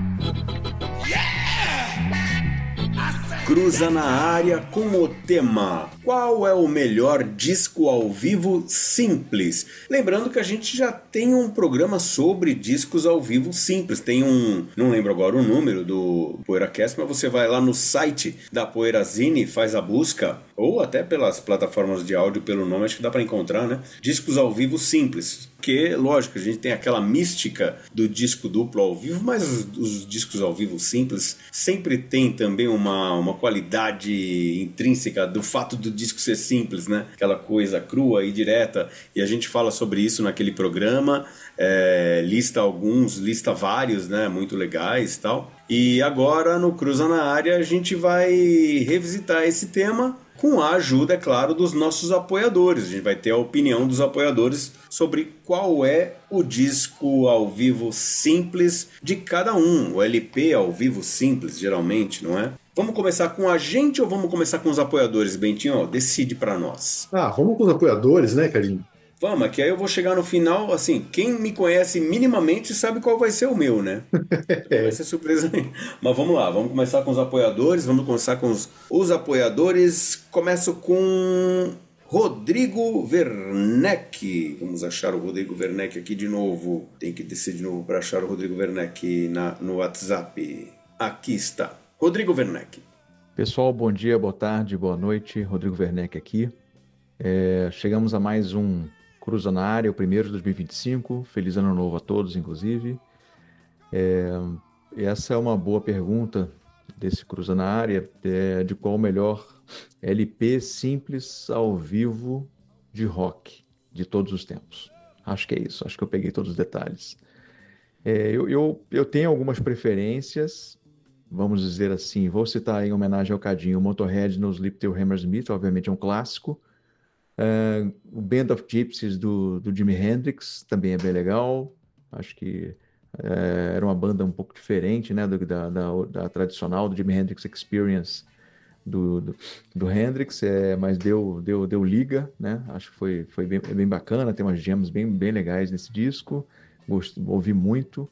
Cruza na Área com o tema: qual é o melhor disco ao vivo simples? Lembrando que a gente já tem um programa sobre discos ao vivo simples. Tem não lembro agora o número do PoeiraCast, mas você vai lá no site da Poeirazine, faz a busca, ou até pelas plataformas de áudio pelo nome, acho que dá para encontrar, né? Discos ao vivo simples. Porque, lógico, a gente tem aquela mística do disco duplo ao vivo, mas os discos ao vivo simples sempre tem também uma qualidade intrínseca do fato do disco ser simples, né? Aquela coisa crua e direta, e a gente fala sobre isso naquele programa, lista vários, né? Muito legais e tal. E agora no Cruza na Área a gente vai revisitar esse tema com a ajuda, é claro, dos nossos apoiadores. A gente vai ter a opinião dos apoiadores sobre qual é o disco ao vivo simples de cada um, o LP ao vivo simples, geralmente, não é? Vamos começar com a gente ou vamos começar com os apoiadores, Bentinho? Decide pra nós. Vamos com os apoiadores, né, Cadinho? Vamos, que aí eu vou chegar no final, assim, quem me conhece minimamente sabe qual vai ser o meu, né? Não vai ser surpresa nenhuma. Mas vamos lá, vamos começar com os apoiadores, vamos começar com os apoiadores. Começo com Rodrigo Werneck. Vamos achar o Rodrigo Werneck aqui de novo. Tem que descer de novo para achar o Rodrigo Werneck no WhatsApp. Aqui está. Rodrigo Werneck. Pessoal, bom dia, boa tarde, boa noite. Rodrigo Werneck aqui. Chegamos a mais um Cruza na Área, o primeiro de 2025. Feliz ano novo a todos, inclusive. Essa é uma boa pergunta desse Cruza na Área, de qual o melhor LP simples ao vivo de rock de todos os tempos. Acho que é isso, acho que eu peguei todos os detalhes. Eu tenho algumas preferências, vamos dizer assim, vou citar em homenagem ao Cadinho, o Motorhead No Sleep Till Hammersmith, obviamente é um clássico. O Band of Gypsies do Jimi Hendrix também é bem legal, acho que era uma banda um pouco diferente, né, da tradicional, do Jimi Hendrix Experience do Hendrix, mas deu liga, né? Acho que foi bem bacana, tem umas jams bem legais nesse disco, ouvi muito.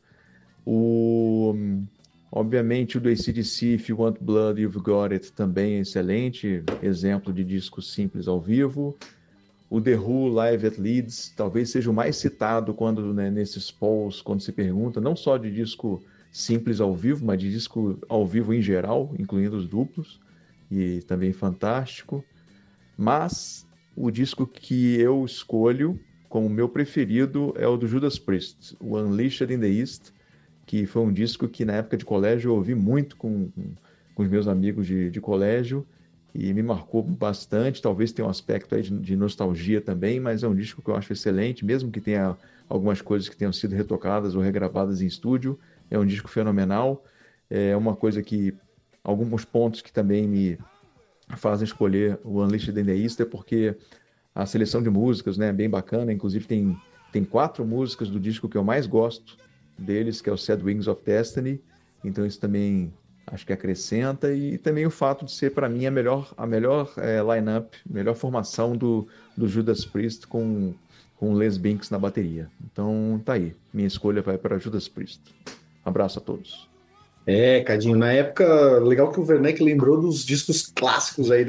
Obviamente o do AC/DC, If You Want Blood, You've Got It, também é excelente, exemplo de disco simples ao vivo. O The Who, Live at Leeds, talvez seja o mais citado nesses polls, quando se pergunta, não só de disco simples ao vivo, mas de disco ao vivo em geral, incluindo os duplos, e também fantástico. Mas o disco que eu escolho como meu preferido é o do Judas Priest, o Unleashed in the East, que foi um disco que na época de colégio eu ouvi muito com os meus amigos de colégio e me marcou bastante. Talvez tenha um aspecto aí de nostalgia também, mas é um disco que eu acho excelente, mesmo que tenha algumas coisas que tenham sido retocadas ou regravadas em estúdio. É um disco fenomenal. É uma coisa que alguns pontos que também me fazem escolher o Unleashed in the East é porque a seleção de músicas, né, é bem bacana. Inclusive tem 4 músicas do disco que eu mais gosto deles, que é o Sad Wings of Destiny. Então isso também acho que acrescenta, e também o fato de ser para mim a melhor line-up, melhor formação do Judas Priest com Les Binks na bateria. Então tá aí, minha escolha vai para Judas Priest. Abraço a todos. Cadinho, na época, legal que o Werneck lembrou dos discos clássicos aí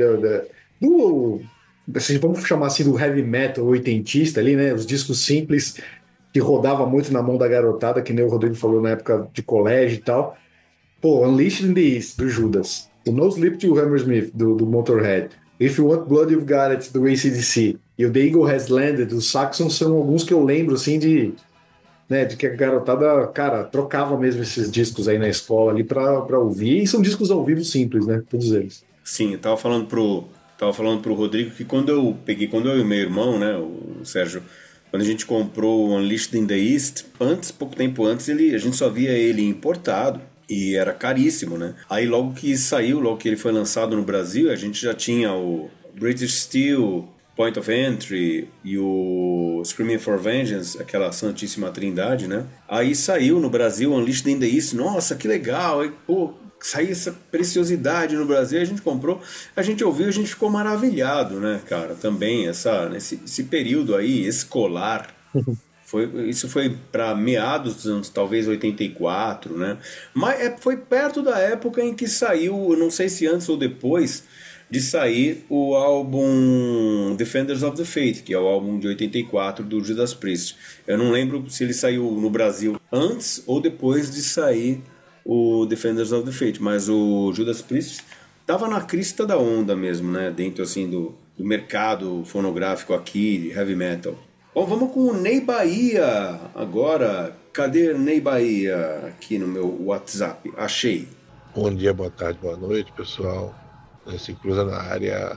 vamos chamar assim, do heavy metal oitentista ali, né? Os discos simples que rodava muito na mão da garotada, que nem o Rodrigo falou na época de colégio e tal. Pô, Unleashed in the East, do Judas. O No Sleep Till Hammersmith, do Motorhead. If You Want Blood, You've Got It, do AC/DC. E o The Eagle Has Landed, do Saxon, são alguns que eu lembro, assim, de que a garotada, cara, trocava mesmo esses discos aí na escola ali pra ouvir. E são discos ao vivo simples, né? Todos eles. Sim, eu tava falando pro Rodrigo que quando eu e meu irmão, né, o Sérgio, quando a gente comprou o Unleashed in the East, pouco tempo antes, a gente só via ele importado. E era caríssimo, né? Aí logo que ele foi lançado no Brasil, a gente já tinha o British Steel, Point of Entry e o Screaming for Vengeance, aquela santíssima trindade, né? Aí saiu no Brasil Unleashed in the East, nossa, que legal! Aí, pô, saiu essa preciosidade no Brasil, a gente comprou, a gente ouviu, a gente ficou maravilhado, né, cara? Também esse período aí escolar. Isso foi para meados dos anos, talvez 84, né? Mas foi perto da época em que saiu, não sei se antes ou depois de sair o álbum Defenders of the Faith, que é o álbum de 84 do Judas Priest. Eu não lembro se ele saiu no Brasil antes ou depois de sair o Defenders of the Faith, mas o Judas Priest estava na crista da onda mesmo, né? Dentro assim do mercado fonográfico aqui de heavy metal. Bom, vamos com o Ney Bahia agora. Cadê Ney Bahia aqui no meu WhatsApp? Achei. Bom dia, boa tarde, boa noite, pessoal. Esse Cruza na Área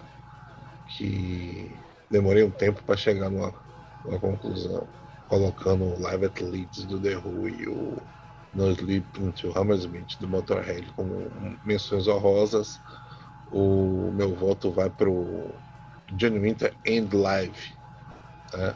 que demorei um tempo para chegar numa conclusão, colocando o Live at Leeds do The Who e o No Sleep Till Hammersmith do Motorhead como menções honrosas. O meu voto vai pro Johnny Winter End Live, né?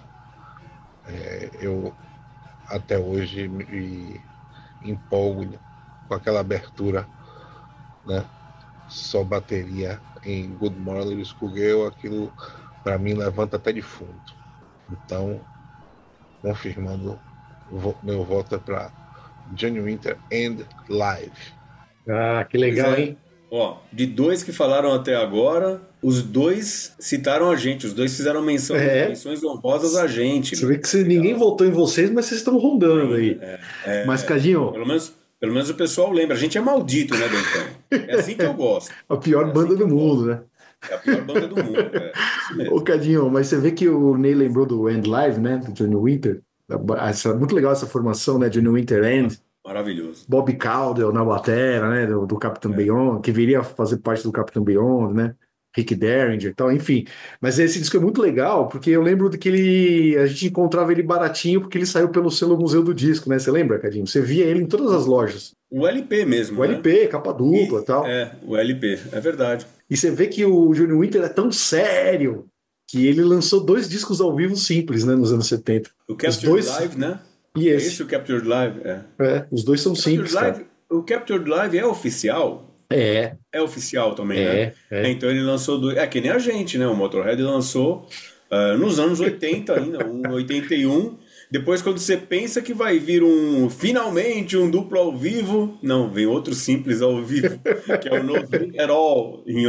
Eu até hoje me empolgo com aquela abertura, né? Só bateria em Good Morning Little Schoolgirl, aquilo para mim levanta até de fundo. Então, confirmando, meu voto é para Johnny Winter End Live. Ah, que legal, hein? Ó, de 2 que falaram até agora, os 2 citaram a gente, os 2 fizeram menções honrosas a gente. Você vê que ninguém votou em vocês, mas vocês estão rondando aí. Mas, Cadinho, pelo menos Pelo menos o pessoal lembra. A gente é maldito, né, Bentão? É assim que eu gosto. A pior É assim banda que do eu mundo, gosto. né? É a pior banda do mundo, isso Ô, mesmo. Cadinho, mas você vê que o Ney lembrou do End Live, né? Do Johnny Winter. Muito legal essa formação, né? Johnny Winter End. Maravilhoso. Bob Caldwell na batera, né? Do Captain É. Beyond, que viria a fazer parte do Captain Beyond, né? Rick Derringer e tal, enfim. Mas esse disco é muito legal, porque eu lembro de que a gente encontrava ele baratinho, porque ele saiu pelo selo Museu do Disco, né? Você lembra, Cadinho? Você via ele em todas as lojas. O LP mesmo, O né? LP, capa dupla e tal. O LP, é verdade. E você vê que o Johnny Winter é tão sério que ele lançou dois discos ao vivo simples, né, nos anos 70. O Os Captured dois Live, né? e É esse esse. o Captured Live? É. Os dois são simples, cara. O Captured Live é oficial? É, É oficial também, né? é, é. Então ele lançou. É que nem a gente, né? O Motorhead lançou nos anos 80 ainda, 81. Depois, quando você pensa que vai vir finalmente um duplo ao vivo, não, vem outro simples ao vivo, que é o No Sleep at All, em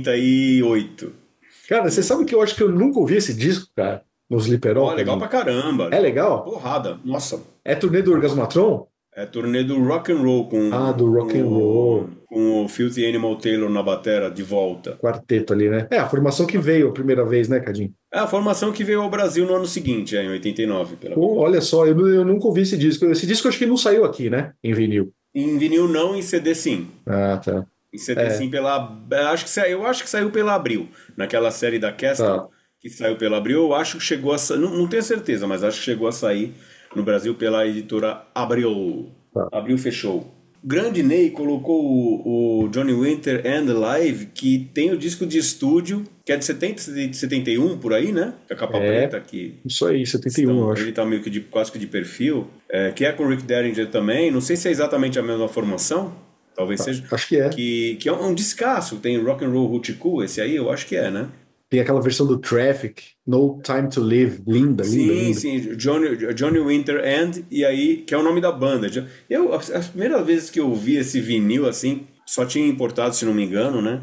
88. Cara, você sabe que eu acho que eu nunca ouvi esse disco, cara, no Slipperol, Ó, legal pra Cadinho. caramba, É legal. legal? Porrada, nossa. É turnê do Orgasmatron? É turnê do Rock and Roll Ah, do Rock and Roll. com o Filthy Animal Taylor na batera de volta. Quarteto ali, né? É, a formação que veio a primeira vez, né, Cadinho? É a formação que veio ao Brasil no ano seguinte, em 89, pela Pô, olha só, eu nunca ouvi esse disco. Esse disco eu acho que não saiu aqui, né? Em vinil. Em vinil não, em CD sim. Ah, tá. Em CD É, sim eu acho que saiu pela Abril, naquela série da tá. Castle que saiu pela Abril, eu acho que chegou a não tenho certeza, mas acho que chegou a sair no Brasil pela editora Abril. Tá. Abril fechou. Grande Ney colocou o Johnny Winter and Live, que tem o disco de estúdio, que é de 70, de 71 por aí, né? Com a capa É, preta que isso aí, 71, eu ele acho. tá meio que quase que de perfil, que é com o Rick Derringer também. Não sei se é exatamente a mesma formação, talvez seja. Acho que é. Que é um descasso, tem Rock and Roll Hoochie Coo, esse aí eu acho que é, né? Tem aquela versão do Traffic, No Time to Live. Linda, linda, Sim, linda. sim, Johnny Winter and, e aí, que é o nome da banda. As primeiras vezes que eu vi esse vinil, assim, só tinha importado, se não me engano, né?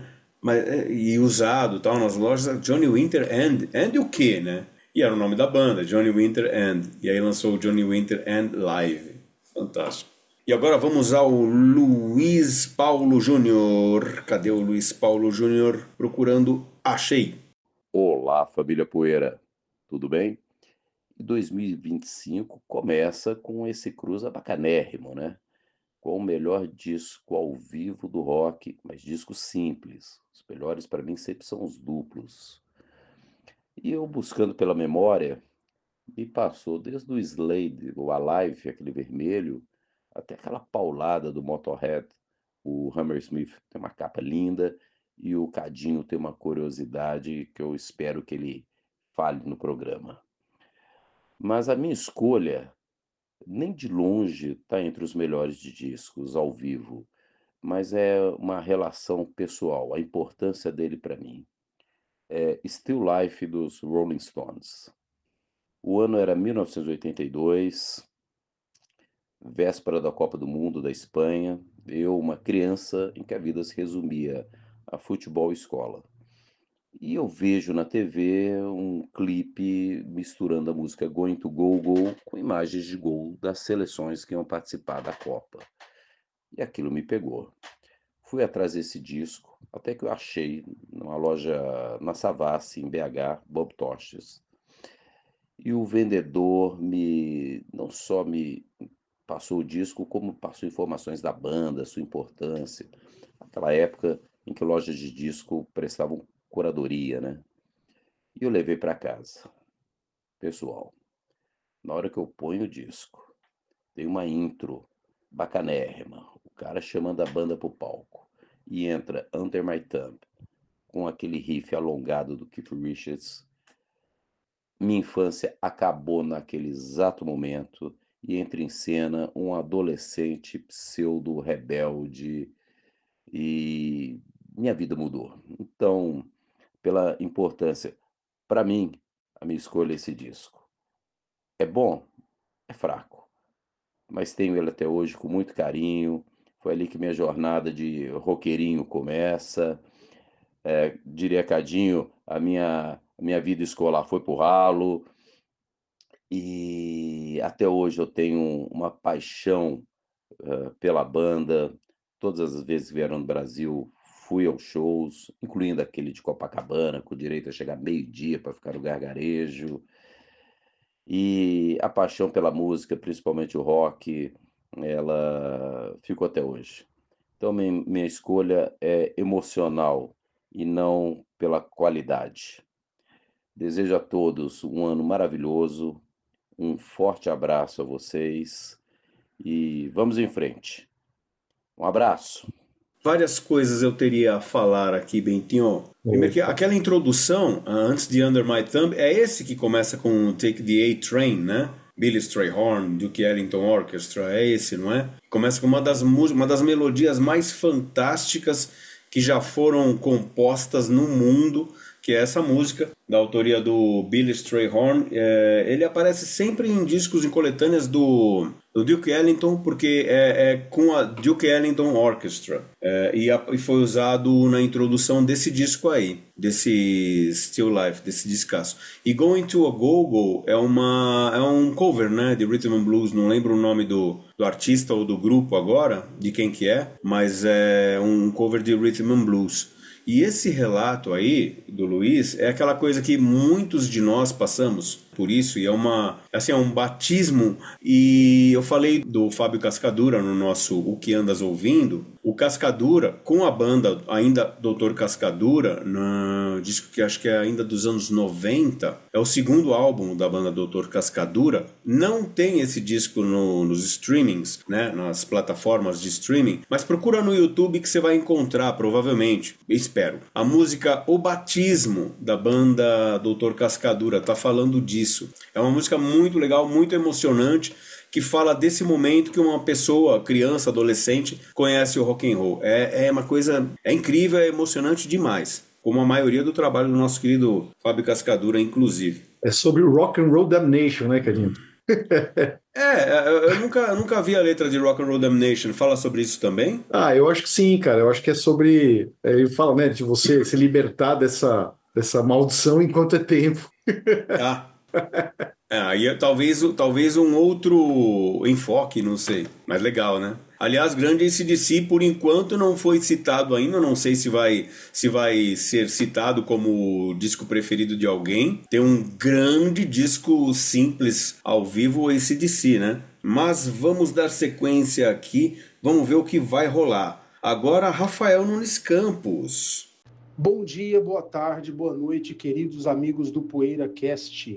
E usado, tal, nas lojas, Johnny Winter and o quê, né? E era o nome da banda, Johnny Winter and. E aí lançou o Johnny Winter and Live. Fantástico. E agora vamos ao Luiz Paulo Júnior. Cadê o Luiz Paulo Júnior? Procurando, achei. Olá, família Poeira, tudo bem? E 2025 começa com esse cruza bacanérrimo, né? Com o melhor disco ao vivo do rock, mas disco simples. Os melhores para mim sempre são os duplos. E eu buscando pela memória, me passou desde o Slade, o Alive, aquele vermelho, até aquela paulada do Motorhead. O Hammersmith tem uma capa linda e o Cadinho tem uma curiosidade que eu espero que ele fale no programa. Mas a minha escolha nem de longe está entre os melhores de discos ao vivo, mas é uma relação pessoal, a importância dele para mim. É Still Life dos Rolling Stones. O ano era 1982, véspera da Copa do Mundo da Espanha, eu, uma criança em que a vida se resumia a futebol e escola. E eu vejo na TV um clipe misturando a música Going to Go Go com imagens de gol das seleções que iam participar da Copa. E aquilo me pegou. Fui atrás desse disco, até que eu achei numa loja na Savassi, em BH, Bob Torches. E o vendedor não só me passou o disco, como passou informações da banda, sua importância. Aquela época em que lojas de disco prestavam curadoria, né? E eu levei para casa. Pessoal, na hora que eu ponho o disco, tem uma intro bacanérrima, o cara chamando a banda pro palco, e entra Under My Thumb, com aquele riff alongado do Keith Richards. Minha infância acabou naquele exato momento e entra em cena um adolescente pseudo-rebelde e minha vida mudou. Então, pela importância, para mim, a minha escolha é esse disco. É bom? É fraco, mas tenho ele até hoje com muito carinho. Foi ali que minha jornada de roqueirinho começa. Diria Cadinho, a minha vida escolar foi pro ralo. E até hoje eu tenho uma paixão pela banda. Todas as vezes que vieram no Brasil, fui aos shows, incluindo aquele de Copacabana, com direito a chegar meio-dia para ficar no gargarejo. E a paixão pela música, principalmente o rock, ela ficou até hoje. Então, minha escolha é emocional e não pela qualidade. Desejo a todos um ano maravilhoso, um forte abraço a vocês e vamos em frente. Um abraço. Várias coisas eu teria a falar aqui, Bentinho. Primeiro que aquela introdução, antes de Under My Thumb, é esse que começa com Take the A-Train, né? Billy Strayhorn, Duke Ellington Orchestra, é esse, não é? Começa com uma das melodias mais fantásticas que já foram compostas no mundo, que é essa música, da autoria do Billy Strayhorn. Ele aparece sempre em discos, em coletâneas do Duke Ellington, porque é com a Duke Ellington Orchestra. E foi usado na introdução desse disco aí, desse Still Life, desse discaço. E Going to a Go-Go é um cover, né, de Rhythm and Blues. Não lembro o nome do artista ou do grupo agora, de quem que é, mas é um cover de Rhythm and Blues. E esse relato aí do Luiz é aquela coisa que muitos de nós passamos por isso, e é um batismo. E eu falei do Fábio Cascadura no nosso O Que Andas Ouvindo. O Cascadura, com a banda ainda Dr. Cascadura, no disco que acho que é ainda dos anos 90, é o segundo álbum da banda Dr. Cascadura. Não tem esse disco nos streamings, né, nas plataformas de streaming, mas procura no YouTube que você vai encontrar, provavelmente, espero. A música O Batismo, da banda Dr. Cascadura, tá falando disso. É uma música muito legal, muito emocionante, que fala desse momento que uma pessoa, criança, adolescente, conhece o rock and roll. É uma coisa, é incrível, é emocionante demais, como a maioria do trabalho do nosso querido Fábio Cascadura, inclusive. É sobre o Rock and Roll Damnation, né, Cadinho? Eu nunca vi a letra de Rock and Roll Damnation. Fala sobre isso também? Eu acho que sim, cara. Eu acho que é sobre... Ele fala, né, de você se libertar dessa maldição enquanto é tempo. Aí talvez um outro enfoque, não sei. Mas legal, né? Aliás, grande AC/DC, por enquanto não foi citado ainda. Não sei se vai ser citado como disco preferido de alguém. Tem um grande disco simples ao vivo, AC/DC, né? Mas vamos dar sequência aqui. Vamos ver o que vai rolar. Agora, Rafael Nunes Campos. Bom dia, boa tarde, boa noite, queridos amigos do Poeira Cast.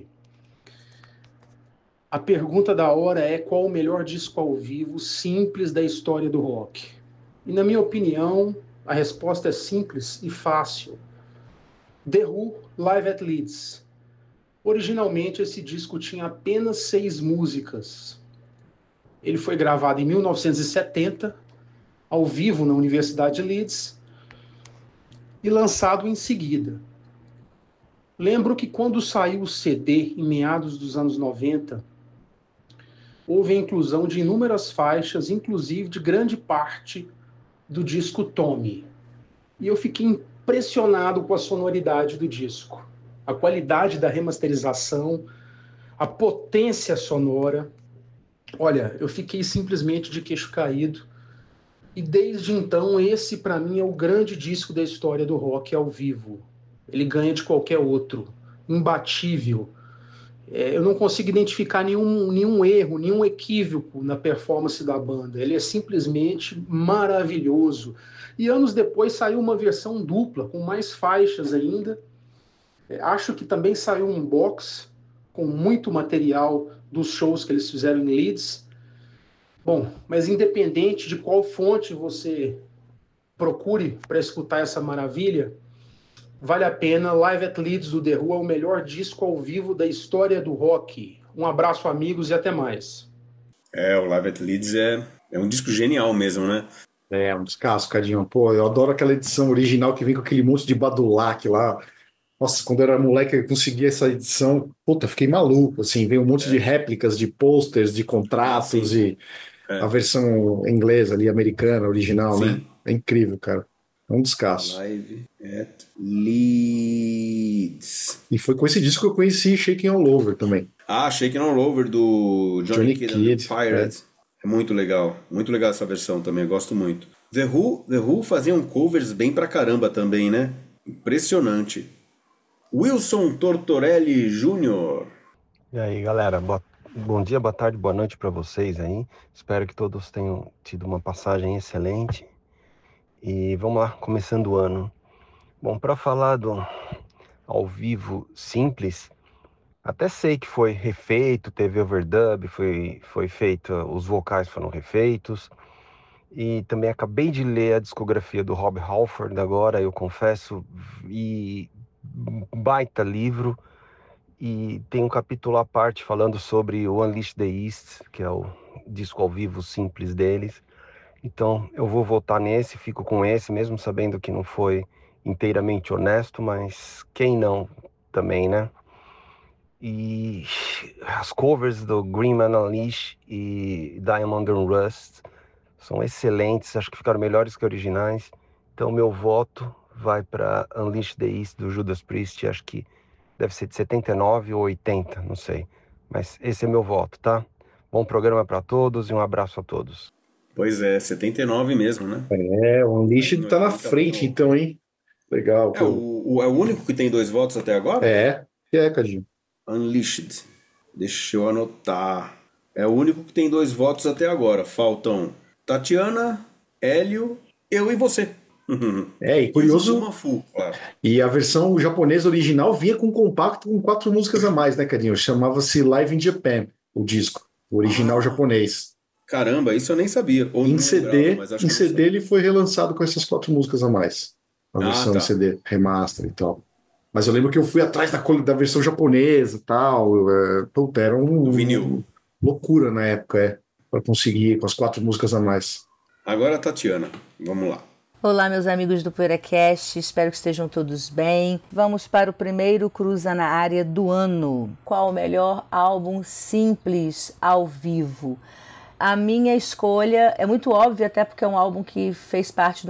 A pergunta da hora é: qual o melhor disco ao vivo simples da história do rock? E na minha opinião, a resposta é simples e fácil. The Who, Live at Leeds. Originalmente esse disco tinha apenas 6 músicas. Ele foi gravado em 1970, ao vivo na Universidade de Leeds, e lançado em seguida. Lembro que quando saiu o CD, em meados dos anos 90, houve a inclusão de inúmeras faixas, inclusive de grande parte do disco Tommy. E eu fiquei impressionado com a sonoridade do disco, a qualidade da remasterização, a potência sonora. Olha, eu fiquei simplesmente de queixo caído. E desde então, esse para mim é o grande disco da história do rock ao vivo. Ele ganha de qualquer outro, imbatível. Eu não consigo identificar nenhum erro, nenhum equívoco na performance da banda. Ele é simplesmente maravilhoso. E anos depois saiu uma versão dupla, com mais faixas ainda. Acho que também saiu um box com muito material dos shows que eles fizeram em Leeds. Bom, mas independente de qual fonte você procure para escutar essa maravilha, vale a pena. Live at Leeds do The Who é o melhor disco ao vivo da história do rock. Um abraço, amigos, e até mais. O Live at Leeds é um disco genial mesmo, né? É um descasso, Cadinho. Pô, eu adoro aquela edição original que vem com aquele monte de badulac lá. Nossa, quando eu era moleque eu consegui essa edição. Puta, fiquei maluco, assim. Vem um monte de réplicas, de posters, de contratos e a versão inglesa ali, americana, original, né? É incrível, cara. É um descasso. Live at Leeds. E foi com esse disco que eu conheci Shaking All Over também. Shaking All Over, do Johnny Kidd and the Pirates. É muito legal essa versão também, eu gosto muito. The Who faziam covers bem pra caramba também, né? Impressionante. Wilson Tortorelli Jr. E aí, galera, bom dia, boa tarde, boa noite para vocês aí. Espero que todos tenham tido uma passagem excelente. E vamos lá, começando o ano. Bom, para falar do ao vivo simples, até sei que foi refeito, teve overdub, foi feito, os vocais foram refeitos. E também acabei de ler a discografia do Rob Halford agora, eu confesso, e baita livro. E tem um capítulo à parte falando sobre o Unleash the East, que é o disco ao vivo simples deles. Então eu vou voltar nesse, fico com esse, mesmo sabendo que não foi inteiramente honesto, mas quem não também, né? E as covers do Green Man Unleash e Diamond and Rust são excelentes, acho que ficaram melhores que originais. Então meu voto vai para Unleash the East do Judas Priest, acho que deve ser de 79 ou 80, não sei. Mas esse é meu voto, tá? Bom programa para todos e um abraço a todos. Pois é, 79 mesmo, né? O Unleashed tá na frente, então, hein? Legal. É o único que tem 2 votos até agora? Cadinho. Unleashed. Deixa eu anotar. É o único que tem 2 votos até agora. Faltam Tatiana, Hélio, eu e você. E curioso. Claro. E a versão japonesa original vinha com um compacto com 4 músicas a mais, né, Cadinho? Chamava-se Live in Japan, o disco. O original japonês. Caramba, isso eu nem sabia. Ou em CD, lembrava, mas acho em que CD ele foi relançado com essas 4 músicas a mais. A versão em CD, remaster e tal. Mas eu lembro que eu fui atrás da versão japonesa e tal. Era do vinil. Loucura na época, para conseguir com as 4 músicas a mais. Agora, Tatiana, vamos lá. Olá, meus amigos do PoeiraCast, espero que estejam todos bem. Vamos para o primeiro Cruza na Área do ano. Qual o melhor álbum simples ao vivo? A minha escolha é muito óbvia, até porque é um álbum que fez parte do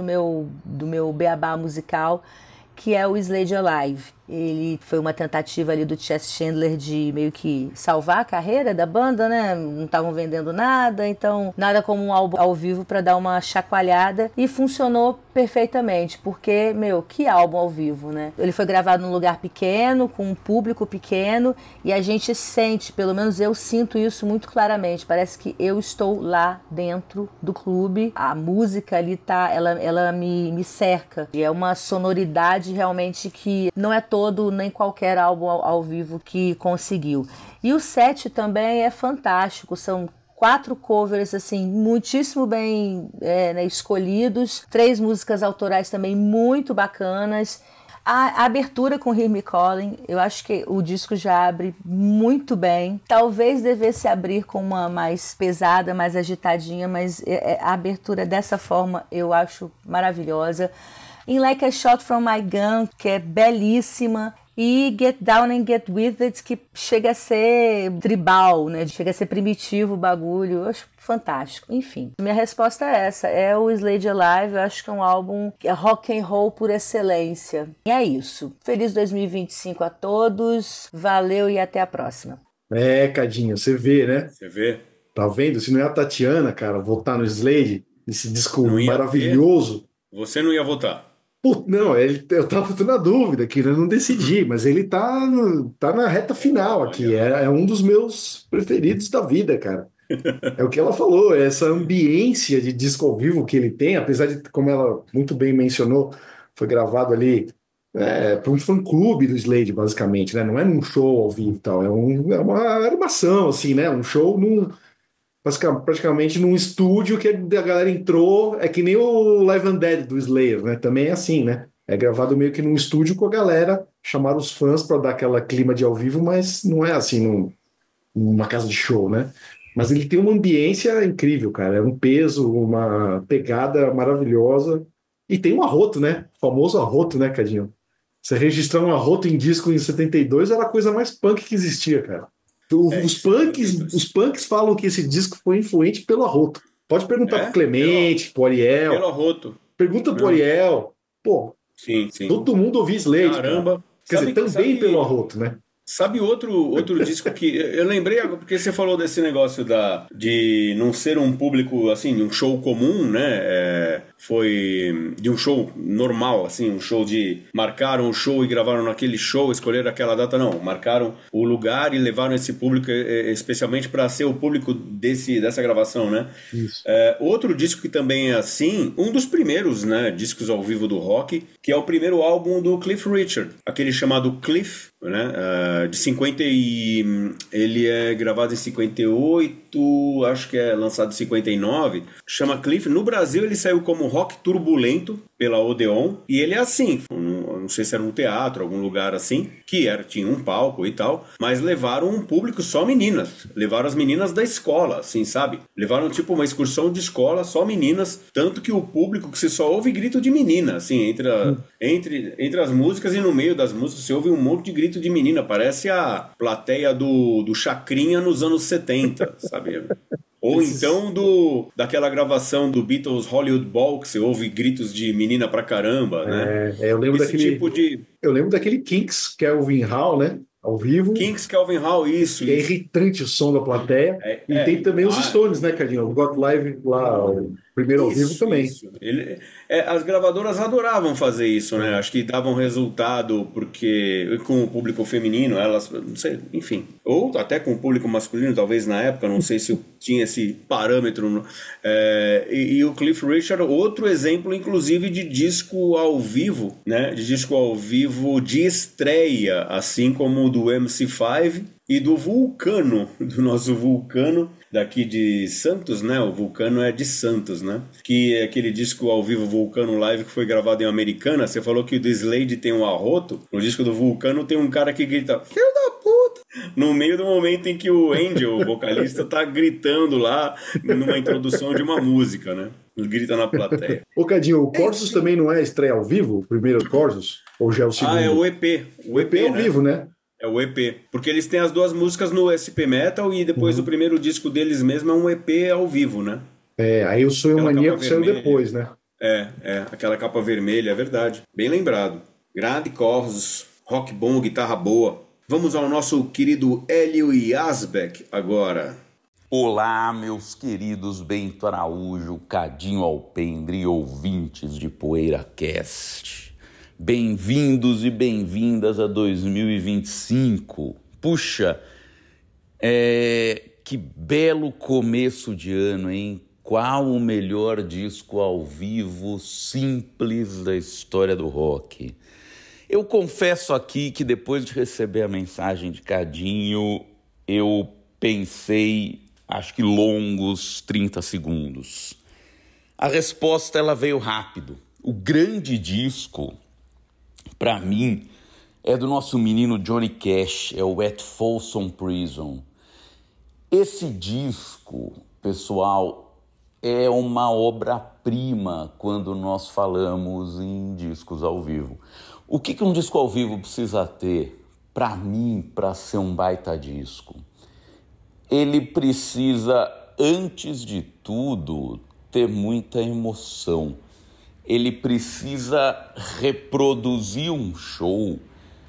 meu beabá musical, que é o Slade Alive. Ele foi uma tentativa ali do Chess Chandler de meio que salvar a carreira da banda, né? Não estavam vendendo nada, então nada como um álbum ao vivo para dar uma chacoalhada, e funcionou perfeitamente, porque, que álbum ao vivo, né? Ele foi gravado num lugar pequeno, com um público pequeno, e a gente sente, pelo menos eu sinto isso muito claramente, parece que eu estou lá dentro do clube, a música ali tá, ela me cerca, e é uma sonoridade realmente que não é todo, nem qualquer álbum ao vivo que conseguiu. E o set também é fantástico, são 4 covers assim, muitíssimo bem escolhidos, 3 músicas autorais também muito bacanas. A abertura com Hear Me Calling, eu acho que o disco já abre muito bem. Talvez devesse abrir com uma mais pesada, mais agitadinha, mas a abertura dessa forma eu acho maravilhosa. In Like a Shot From My Gun, que é belíssima, e Get Down and Get With It, que chega a ser tribal, né? Chega a ser primitivo o bagulho, eu acho fantástico. Enfim, minha resposta é essa, é o Slade Alive, eu acho que é um álbum que é rock and roll por excelência. E é isso. Feliz 2025 a todos, valeu e até a próxima. Cadinho, você vê, né? Você vê? Tá vendo? Se não é a Tatiana, cara, votar no Slade, esse disco maravilhoso... Você não ia votar? Não, eu tava na dúvida, que eu não decidi, mas ele tá na reta final aqui. É um dos meus preferidos da vida, cara. É o que ela falou, essa ambiência de disco ao vivo que ele tem, apesar de, como ela muito bem mencionou, foi gravado ali para um fã-clube do Slade, basicamente, né? Não é num show ao vivo e tal, é uma armação, assim, né? Um show praticamente num estúdio que a galera entrou, é que nem o Live and Dead do Slayer, né? Também é assim, né? É gravado meio que num estúdio com a galera, chamaram os fãs para dar aquela clima de ao vivo, mas não é assim numa casa de show, né? Mas ele tem uma ambiência incrível, cara. É um peso, uma pegada maravilhosa. E tem um arroto, né? O famoso arroto, né, Cadinho? Você registrar um arroto em disco em 72 era a coisa mais punk que existia, cara. Os punks falam que esse disco foi influente pelo arroto. Pode perguntar pro Clemente, pro Ariel. Pelo arroto. Pergunta pro Ariel. Pô, sim. Todo mundo ouvia Slade. Caramba. Cara. Quer dizer, também pelo arroto, né? Sabe outro disco que eu lembrei, porque você falou desse negócio de não ser um público, assim, um show comum, né? Foi de um show normal, assim, um show de... Marcaram o show e gravaram naquele show, escolheram aquela data, não. Marcaram o lugar e levaram esse público especialmente para ser o público dessa gravação, né? Isso. Outro disco que também é assim, um dos primeiros, né, discos ao vivo do rock, que é o primeiro álbum do Cliff Richard, aquele chamado Cliff, né, de 50 ele é gravado em 58, acho que é lançado em 59, chama Cliff. No Brasil ele saiu como Rock Turbulento pela Odeon, e ele é assim, não sei se era um teatro, algum lugar assim, tinha um palco e tal, mas levaram um público só meninas, levaram as meninas da escola, assim, sabe? Levaram tipo uma excursão de escola, só meninas, tanto que o público que você só ouve grito de menina, assim, entre as músicas, e no meio das músicas você ouve um monte de grito de menina, parece a plateia do Chacrinha nos anos 70, sabe? Ou então daquela gravação do Beatles Hollywood Bowl, que você ouve gritos de menina pra caramba, né? Eu lembro Eu lembro daquele Kinks, Kelvin Hall, né? Ao vivo. Kinks, Kelvin Hall, isso. É irritante o som da plateia. E tem também os Stones, né, Cadinho? O Got Live lá, o primeiro ao vivo também. Isso. As gravadoras adoravam fazer isso, né? Acho que davam resultado porque com o público feminino, elas, não sei, enfim. Ou até com o público masculino, talvez na época, não sei se tinha esse parâmetro. E o Cliff Richard, outro exemplo, inclusive, de disco ao vivo, né? De disco ao vivo de estreia, assim como o do MC5 e do Vulcano, do nosso Vulcano daqui de Santos, né? O Vulcano é de Santos, né? Que é aquele disco ao vivo Vulcano Live que foi gravado em Americana. Você falou que o do Slade tem um arroto. No disco do Vulcano tem um cara que grita filho da puta! No meio do momento em que o Angel, o vocalista, tá gritando lá numa introdução de uma música, né? Ele grita na plateia. Ô, Cadinho, o Corsos também não é estreia ao vivo? O primeiro Corsos? Ou já é o segundo? É o EP. O EP é ao vivo, né? É o EP, porque eles têm as duas músicas no SP Metal e depois o primeiro disco deles mesmo é um EP ao vivo, né? Aí o Sonho Maníaco saiu depois, né? Aquela capa vermelha, é verdade. Bem lembrado. Grande Corsos, rock bom, guitarra boa. Vamos ao nosso querido Hélio Yazbek agora. Olá, meus queridos Bento Araújo, Cadinho Alpendre e ouvintes de PoeiraCast. Bem-vindos e bem-vindas a 2025. Puxa, que belo começo de ano, hein? Qual o melhor disco ao vivo simples da história do rock? Eu confesso aqui que depois de receber a mensagem de Cadinho, eu pensei, acho que longos 30 segundos. A resposta ela veio rápido. O grande disco, para mim, é do nosso menino Johnny Cash, é o At Folsom Prison. Esse disco, pessoal, é uma obra-prima quando nós falamos em discos ao vivo. O que um disco ao vivo precisa ter, para mim, para ser um baita disco? Ele precisa, antes de tudo, ter muita emoção. Ele precisa reproduzir um show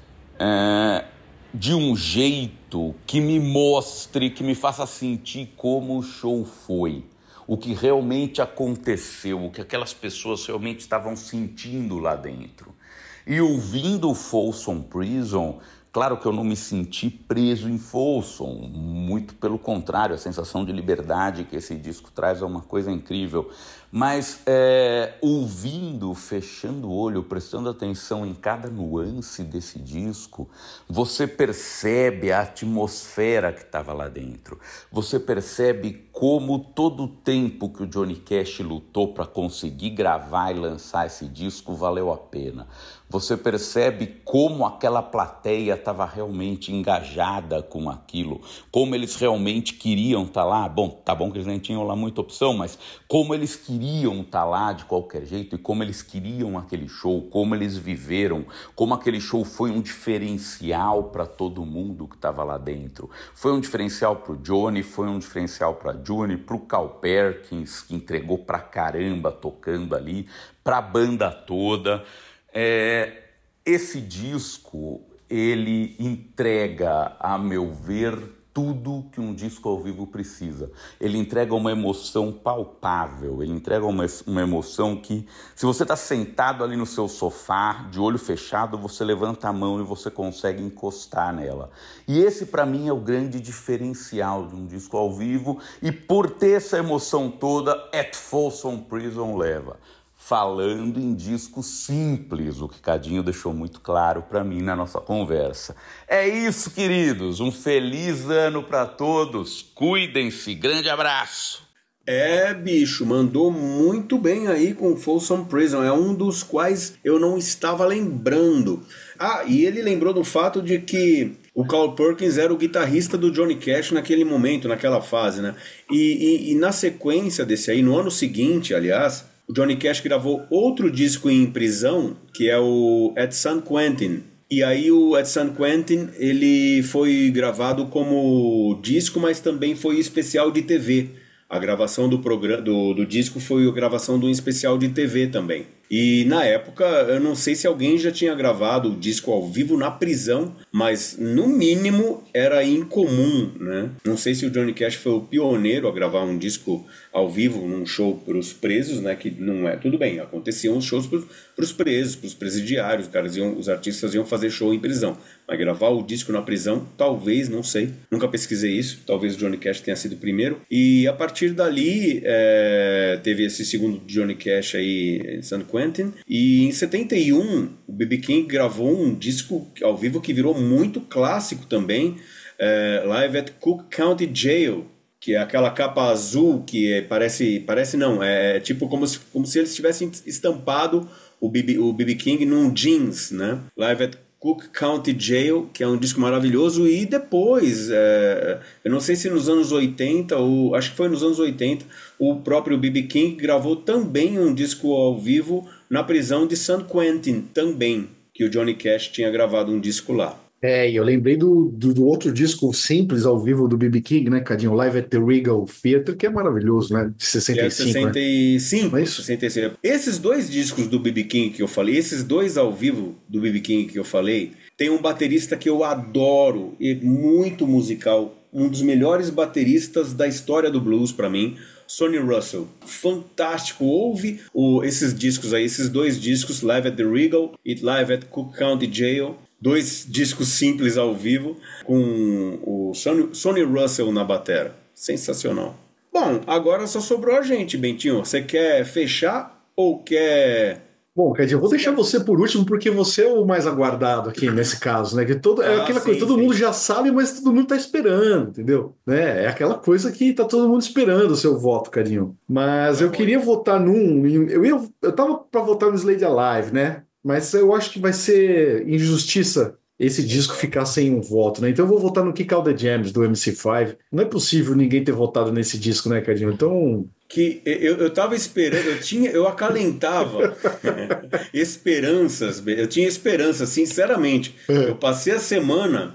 de um jeito que me mostre, que me faça sentir como o show foi, o que realmente aconteceu, o que aquelas pessoas realmente estavam sentindo lá dentro. E ouvindo o Folsom Prison, claro que eu não me senti preso em Folsom, muito pelo contrário, a sensação de liberdade que esse disco traz é uma coisa incrível. Mas ouvindo, fechando o olho, prestando atenção em cada nuance desse disco, você percebe a atmosfera que estava lá dentro. Você percebe como todo o tempo que o Johnny Cash lutou para conseguir gravar e lançar esse disco valeu a pena. Você percebe como aquela plateia estava realmente engajada com aquilo, como eles realmente queriam estar lá. Bom, tá bom que eles nem tinham lá muita opção, mas como eles queriam estar lá de qualquer jeito e como eles queriam aquele show, como eles viveram, como aquele show foi um diferencial para todo mundo que estava lá dentro. Foi um diferencial para o Johnny, foi um diferencial para a June, para o Carl Perkins, que entregou pra caramba tocando ali, para a banda toda. Esse disco, ele entrega, a meu ver, tudo que um disco ao vivo precisa. Ele entrega uma emoção palpável, ele entrega uma emoção que, se você está sentado ali no seu sofá, de olho fechado, você levanta a mão e você consegue encostar nela. E esse, para mim, é o grande diferencial de um disco ao vivo, e por ter essa emoção toda, At Folsom Prison leva. Falando em disco simples, o que Cadinho deixou muito claro para mim na nossa conversa. É isso, queridos. Um feliz ano para todos. Cuidem-se. Grande abraço. Bicho, mandou muito bem aí com Folsom Prison. É um dos quais eu não estava lembrando. E ele lembrou do fato de que o Carl Perkins era o guitarrista do Johnny Cash naquele momento, naquela fase, né? E na sequência desse aí, no ano seguinte, aliás, o Johnny Cash gravou outro disco em prisão, que é o At San Quentin. E aí o At San Quentin, ele foi gravado como disco, mas também foi especial de TV. A gravação do disco foi a gravação de um especial de TV também. E na época, eu não sei se alguém já tinha gravado o disco ao vivo na prisão, mas no mínimo era incomum, né? Não sei se o Johnny Cash foi o pioneiro a gravar um disco ao vivo num show para os presos, né? Que não é, tudo bem, aconteciam os shows para os presos, para os presidiários, os artistas iam fazer show em prisão. Mas gravar o disco na prisão, talvez, não sei, nunca pesquisei isso, talvez o Johnny Cash tenha sido o primeiro. E a partir dali, teve esse segundo Johnny Cash aí em San Quentin, e em 71 o B.B. King gravou um disco ao vivo que virou muito clássico também, Live at Cook County Jail, que é aquela capa azul que parece não, é tipo como se eles tivessem estampado o B.B. King num jeans, né? Live at Cook County Jail, que é um disco maravilhoso. E depois, eu não sei se nos anos 80, ou acho que foi nos anos 80, o próprio B.B. King gravou também um disco ao vivo na prisão de San Quentin, também, que o Johnny Cash tinha gravado um disco lá. E eu lembrei do outro disco simples ao vivo do B.B. King, né, Cadinho? Live at the Regal Theatre, que é maravilhoso, né? De 65, que é 65, né? 65. Esses dois discos do B.B. King que eu falei, esses dois ao vivo do B.B. King que eu falei, tem um baterista que eu adoro, e muito musical, um dos melhores bateristas da história do blues para mim, Sonny Russell. Fantástico. Ouve esses discos aí, esses dois discos, Live at the Regal e Live at Cook County Jail. Dois discos simples ao vivo com o Sonny Russell na batera. Sensacional. Bom, agora só sobrou a gente, Bentinho. Você quer fechar ou quer... Bom, Cadinho, eu vou deixar você por último porque você é o mais aguardado aqui nesse caso, né? Que aquela coisa, todo mundo já sabe, mas todo mundo tá esperando, entendeu? Né? É aquela coisa que tá todo mundo esperando o seu voto, Cadinho. Mas eu queria votar eu tava pra votar no Slade Alive, né? Mas eu acho que vai ser injustiça esse disco ficar sem um voto, né? Então eu vou votar no Kick Out the Jams, do MC5. Não é possível ninguém ter votado nesse disco, né, Cadinho? Então... Que eu tava esperando, eu acalentava esperanças, eu tinha esperança, sinceramente. Eu passei a semana,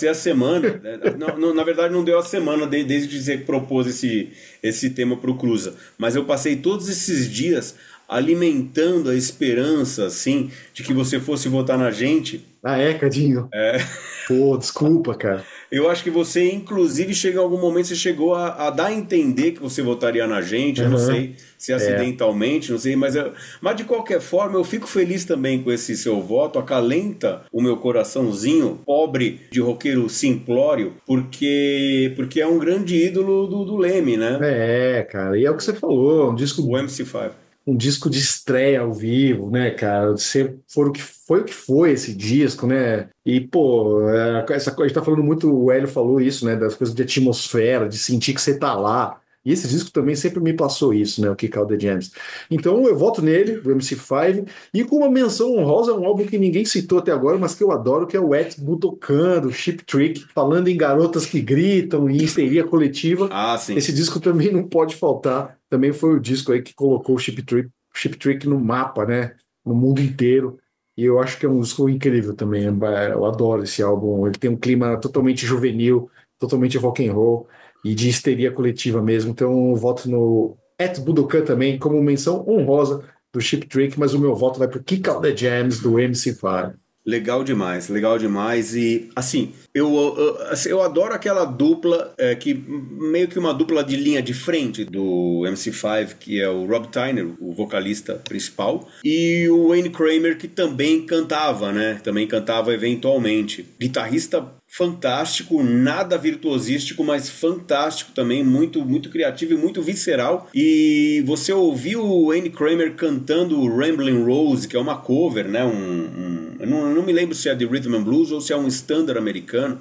na verdade não deu a semana desde que você propôs esse tema pro Cruza, mas eu passei todos esses dias alimentando a esperança, assim, de que você fosse votar na gente. Cadinho? Pô, desculpa, cara. Eu acho que você, inclusive, em algum momento, você chegou a dar a entender que você votaria na gente. Eu não sei se acidentalmente, não sei, mas de qualquer forma, eu fico feliz também com esse seu voto, acalenta o meu coraçãozinho pobre de roqueiro simplório, porque é um grande ídolo do Leme, né? Cara, e é o que você falou, um disco... O MC5. Um disco de estreia ao vivo, né, cara? Foi o que foi esse disco, né? E, pô, essa coisa, a gente tá falando muito, o Hélio falou isso, né? Das coisas de atmosfera, de sentir que você tá lá. E esse disco também sempre me passou isso, né? O Kick Out the Jams. Então eu voto nele, o MC5, e com uma menção honrosa, um álbum que ninguém citou até agora, mas que eu adoro, que é o Ed Budokan, do Cheap Trick, falando em garotas que gritam e histeria coletiva. Sim. Esse disco também não pode faltar. Também foi o disco aí que colocou o Cheap Trick no mapa, né? No mundo inteiro. E eu acho que é um disco incrível também. Eu adoro esse álbum. Ele tem um clima totalmente juvenil, totalmente rock and roll e de histeria coletiva mesmo. Então eu voto no Ed Budokan também como menção honrosa do Cheap Trick, mas o meu voto vai pro Kick Out the Jams do MC5. Legal demais, legal demais. E, assim, eu adoro aquela dupla, que meio que uma dupla de linha de frente do MC5, que é o Rob Tyner, o vocalista principal, e o Wayne Kramer, que também cantava, né? Também cantava eventualmente. Guitarrista fantástico, nada virtuosístico, mas fantástico também, muito, muito criativo e muito visceral. E você ouviu o Wayne Kramer cantando Ramblin' Rose, que é uma cover, né? Eu não me lembro se é de Rhythm and Blues ou se é um standard americano.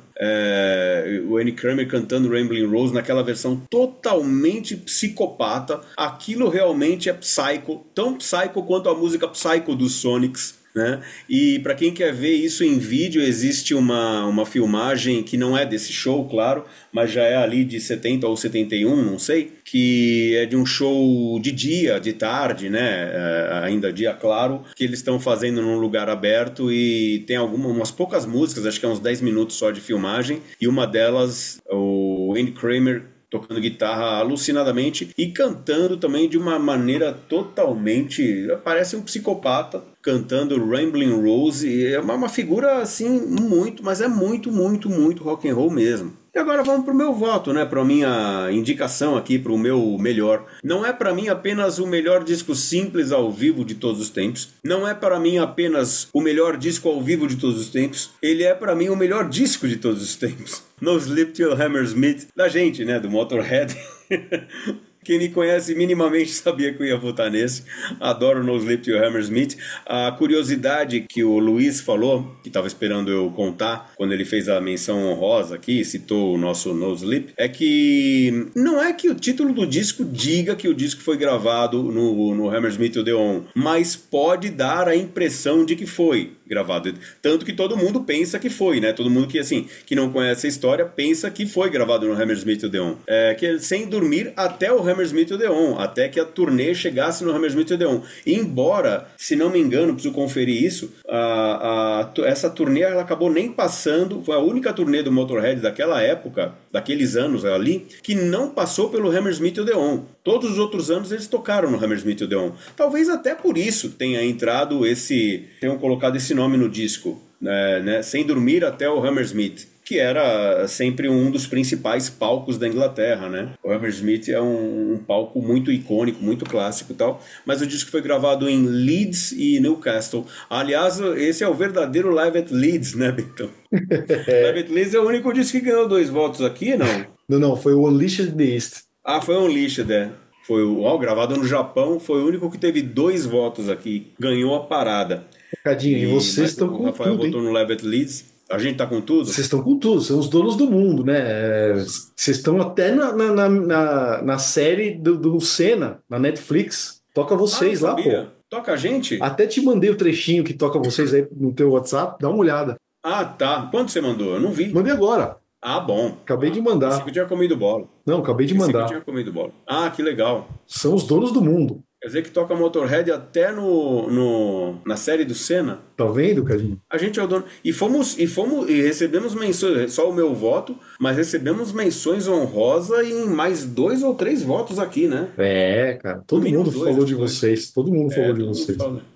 O Wayne Kramer cantando Ramblin' Rose naquela versão totalmente psicopata. Aquilo realmente é psycho, tão psycho quanto a música Psycho dos Sonics. Né? E para quem quer ver isso em vídeo, existe uma filmagem que não é desse show, claro, mas já é ali de 70 ou 71, não sei, que é de um show de dia, de tarde, né? Ainda dia claro, que eles estão fazendo num lugar aberto e tem umas poucas músicas, acho que é uns 10 minutos só de filmagem, e uma delas, o Wayne Kramer tocando guitarra alucinadamente e cantando também de uma maneira totalmente... parece um psicopata cantando Ramblin' Rose. É uma figura assim, mas é muito, muito, muito rock and roll mesmo. E agora vamos pro meu voto, né? Pra minha indicação aqui, pro meu melhor. Não é pra mim apenas o melhor disco simples ao vivo de todos os tempos. Não é pra mim apenas o melhor disco ao vivo de todos os tempos. Ele é pra mim o melhor disco de todos os tempos. No Sleep Till Hammersmith, da gente, né? Do Motorhead. Quem me conhece minimamente sabia que eu ia votar nesse. Adoro No Sleep Till Hammersmith. A curiosidade que o Luiz falou, que estava esperando eu contar, quando ele fez a menção honrosa aqui, citou o nosso No Sleep, é que não é que o título do disco diga que o disco foi gravado no Hammersmith Odeon, mas pode dar a impressão de que foi gravado. Tanto que todo mundo pensa que foi, né? Todo mundo que não conhece a história pensa que foi gravado no Hammersmith Odeon. Sem dormir até o Hammersmith Odeon, até que a turnê chegasse no Hammersmith Odeon. Embora, se não me engano, preciso conferir isso, essa turnê ela acabou nem passando, foi a única turnê do Motorhead daquela época, daqueles anos ali, que não passou pelo Hammersmith Odeon. Todos os outros anos eles tocaram no Hammersmith Odeon. Talvez até por isso tenham colocado esse nome no disco, né? Sem dormir até o Hammersmith, que era sempre um dos principais palcos da Inglaterra, né? O Hammersmith é um palco muito icônico, muito clássico e tal, mas o disco foi gravado em Leeds e Newcastle. Aliás, esse é o verdadeiro Live at Leeds, né, Betão? Live at Leeds é o único disco que ganhou 2 votos aqui, não? Não, foi o Unleashed the East. Foi o Unleashed, Foi gravado no Japão, foi o único que teve 2 votos aqui, ganhou a parada. Cadinho, e vocês estão com tudo, Rafael votou no Live at Leeds. A gente tá com tudo? Vocês estão com tudo, são os donos do mundo, né? Vocês estão até na série do Senna, na Netflix. Toca vocês lá, pô. Toca a gente? Até te mandei o trechinho que toca vocês aí no teu WhatsApp, dá uma olhada. Tá. Quando você mandou? Eu não vi. Mandei agora. Bom. Acabei de mandar. Pensei que eu tinha comido bola. Não, acabei de mandar. Que eu tinha comido bola. Que legal. São os donos do mundo. Quer dizer que toca Motorhead até na série do Senna. Tá vendo, Cadinho? A gente é o dono. E recebemos menções, só o meu voto, mas recebemos menções honrosas em mais 2 ou 3 votos aqui, né? Cara. Todo mundo falou de vocês. Todo mundo falou de vocês.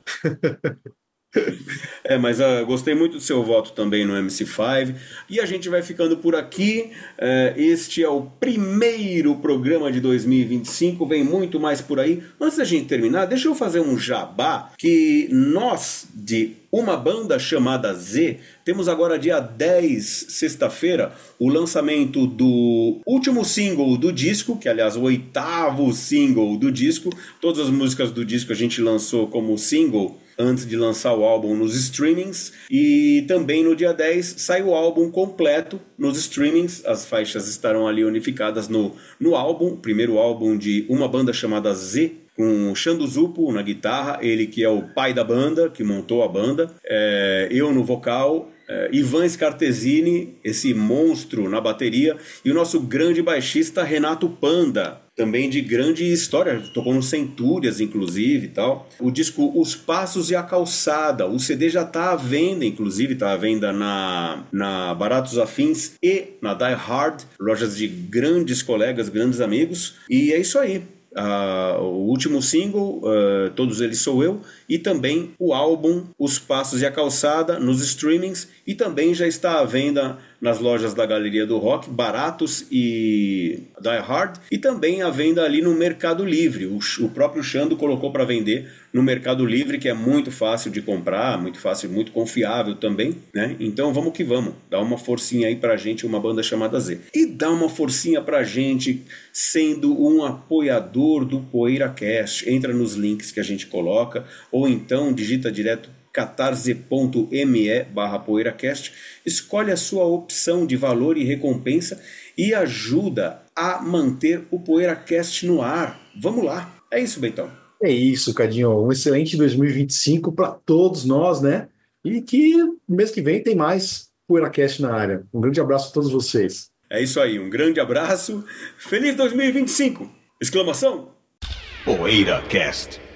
Mas gostei muito do seu voto também no MC5. E a gente vai ficando por aqui. Este é o primeiro programa de 2025. Vem muito mais por aí. Antes da gente terminar, deixa eu fazer um jabá. Que nós, de uma banda chamada Z, temos agora dia 10, sexta-feira, o lançamento do último single do disco, que aliás o 8º single do disco. Todas as músicas do disco a gente lançou como single antes de lançar o álbum nos streamings, e também no dia 10 sai o álbum completo nos streamings. As faixas estarão ali unificadas no álbum, o primeiro álbum de uma banda chamada Z, com o Xando Zupo na guitarra, ele que é o pai da banda, que montou a banda, eu no vocal, Ivan Scartesini, esse monstro na bateria, e o nosso grande baixista Renato Panda, também de grande história, tocou no Centúrias, inclusive, e tal. O disco Os Passos e a Calçada, o CD já está à venda, inclusive, está à venda na Baratos Afins e na Die Hard, lojas de grandes colegas, grandes amigos, e é isso aí. o último single, Todos Eles Sou Eu, e também o álbum Os Passos e a Calçada nos streamings, e também já está à venda nas lojas da Galeria do Rock, Baratos e Die Hard, e também à venda ali no Mercado Livre. O próprio Xando colocou para vender no Mercado Livre, que é muito fácil de comprar, muito fácil, muito confiável também, né? Então vamos que vamos, dá uma forcinha aí pra gente, uma banda chamada Z. E dá uma forcinha pra gente sendo um apoiador do PoeiraCast. Entra nos links que a gente coloca, ou então digita direto catarse.me/PoeiraCast, escolhe a sua opção de valor e recompensa e ajuda a manter o PoeiraCast no ar. Vamos lá, é isso, Bentão. É isso, Cadinho. Um excelente 2025 para todos nós, né? E que mês que vem tem mais PoeiraCast na área. Um grande abraço a todos vocês. É isso aí, um grande abraço. Feliz 2025! Exclamação! PoeiraCast.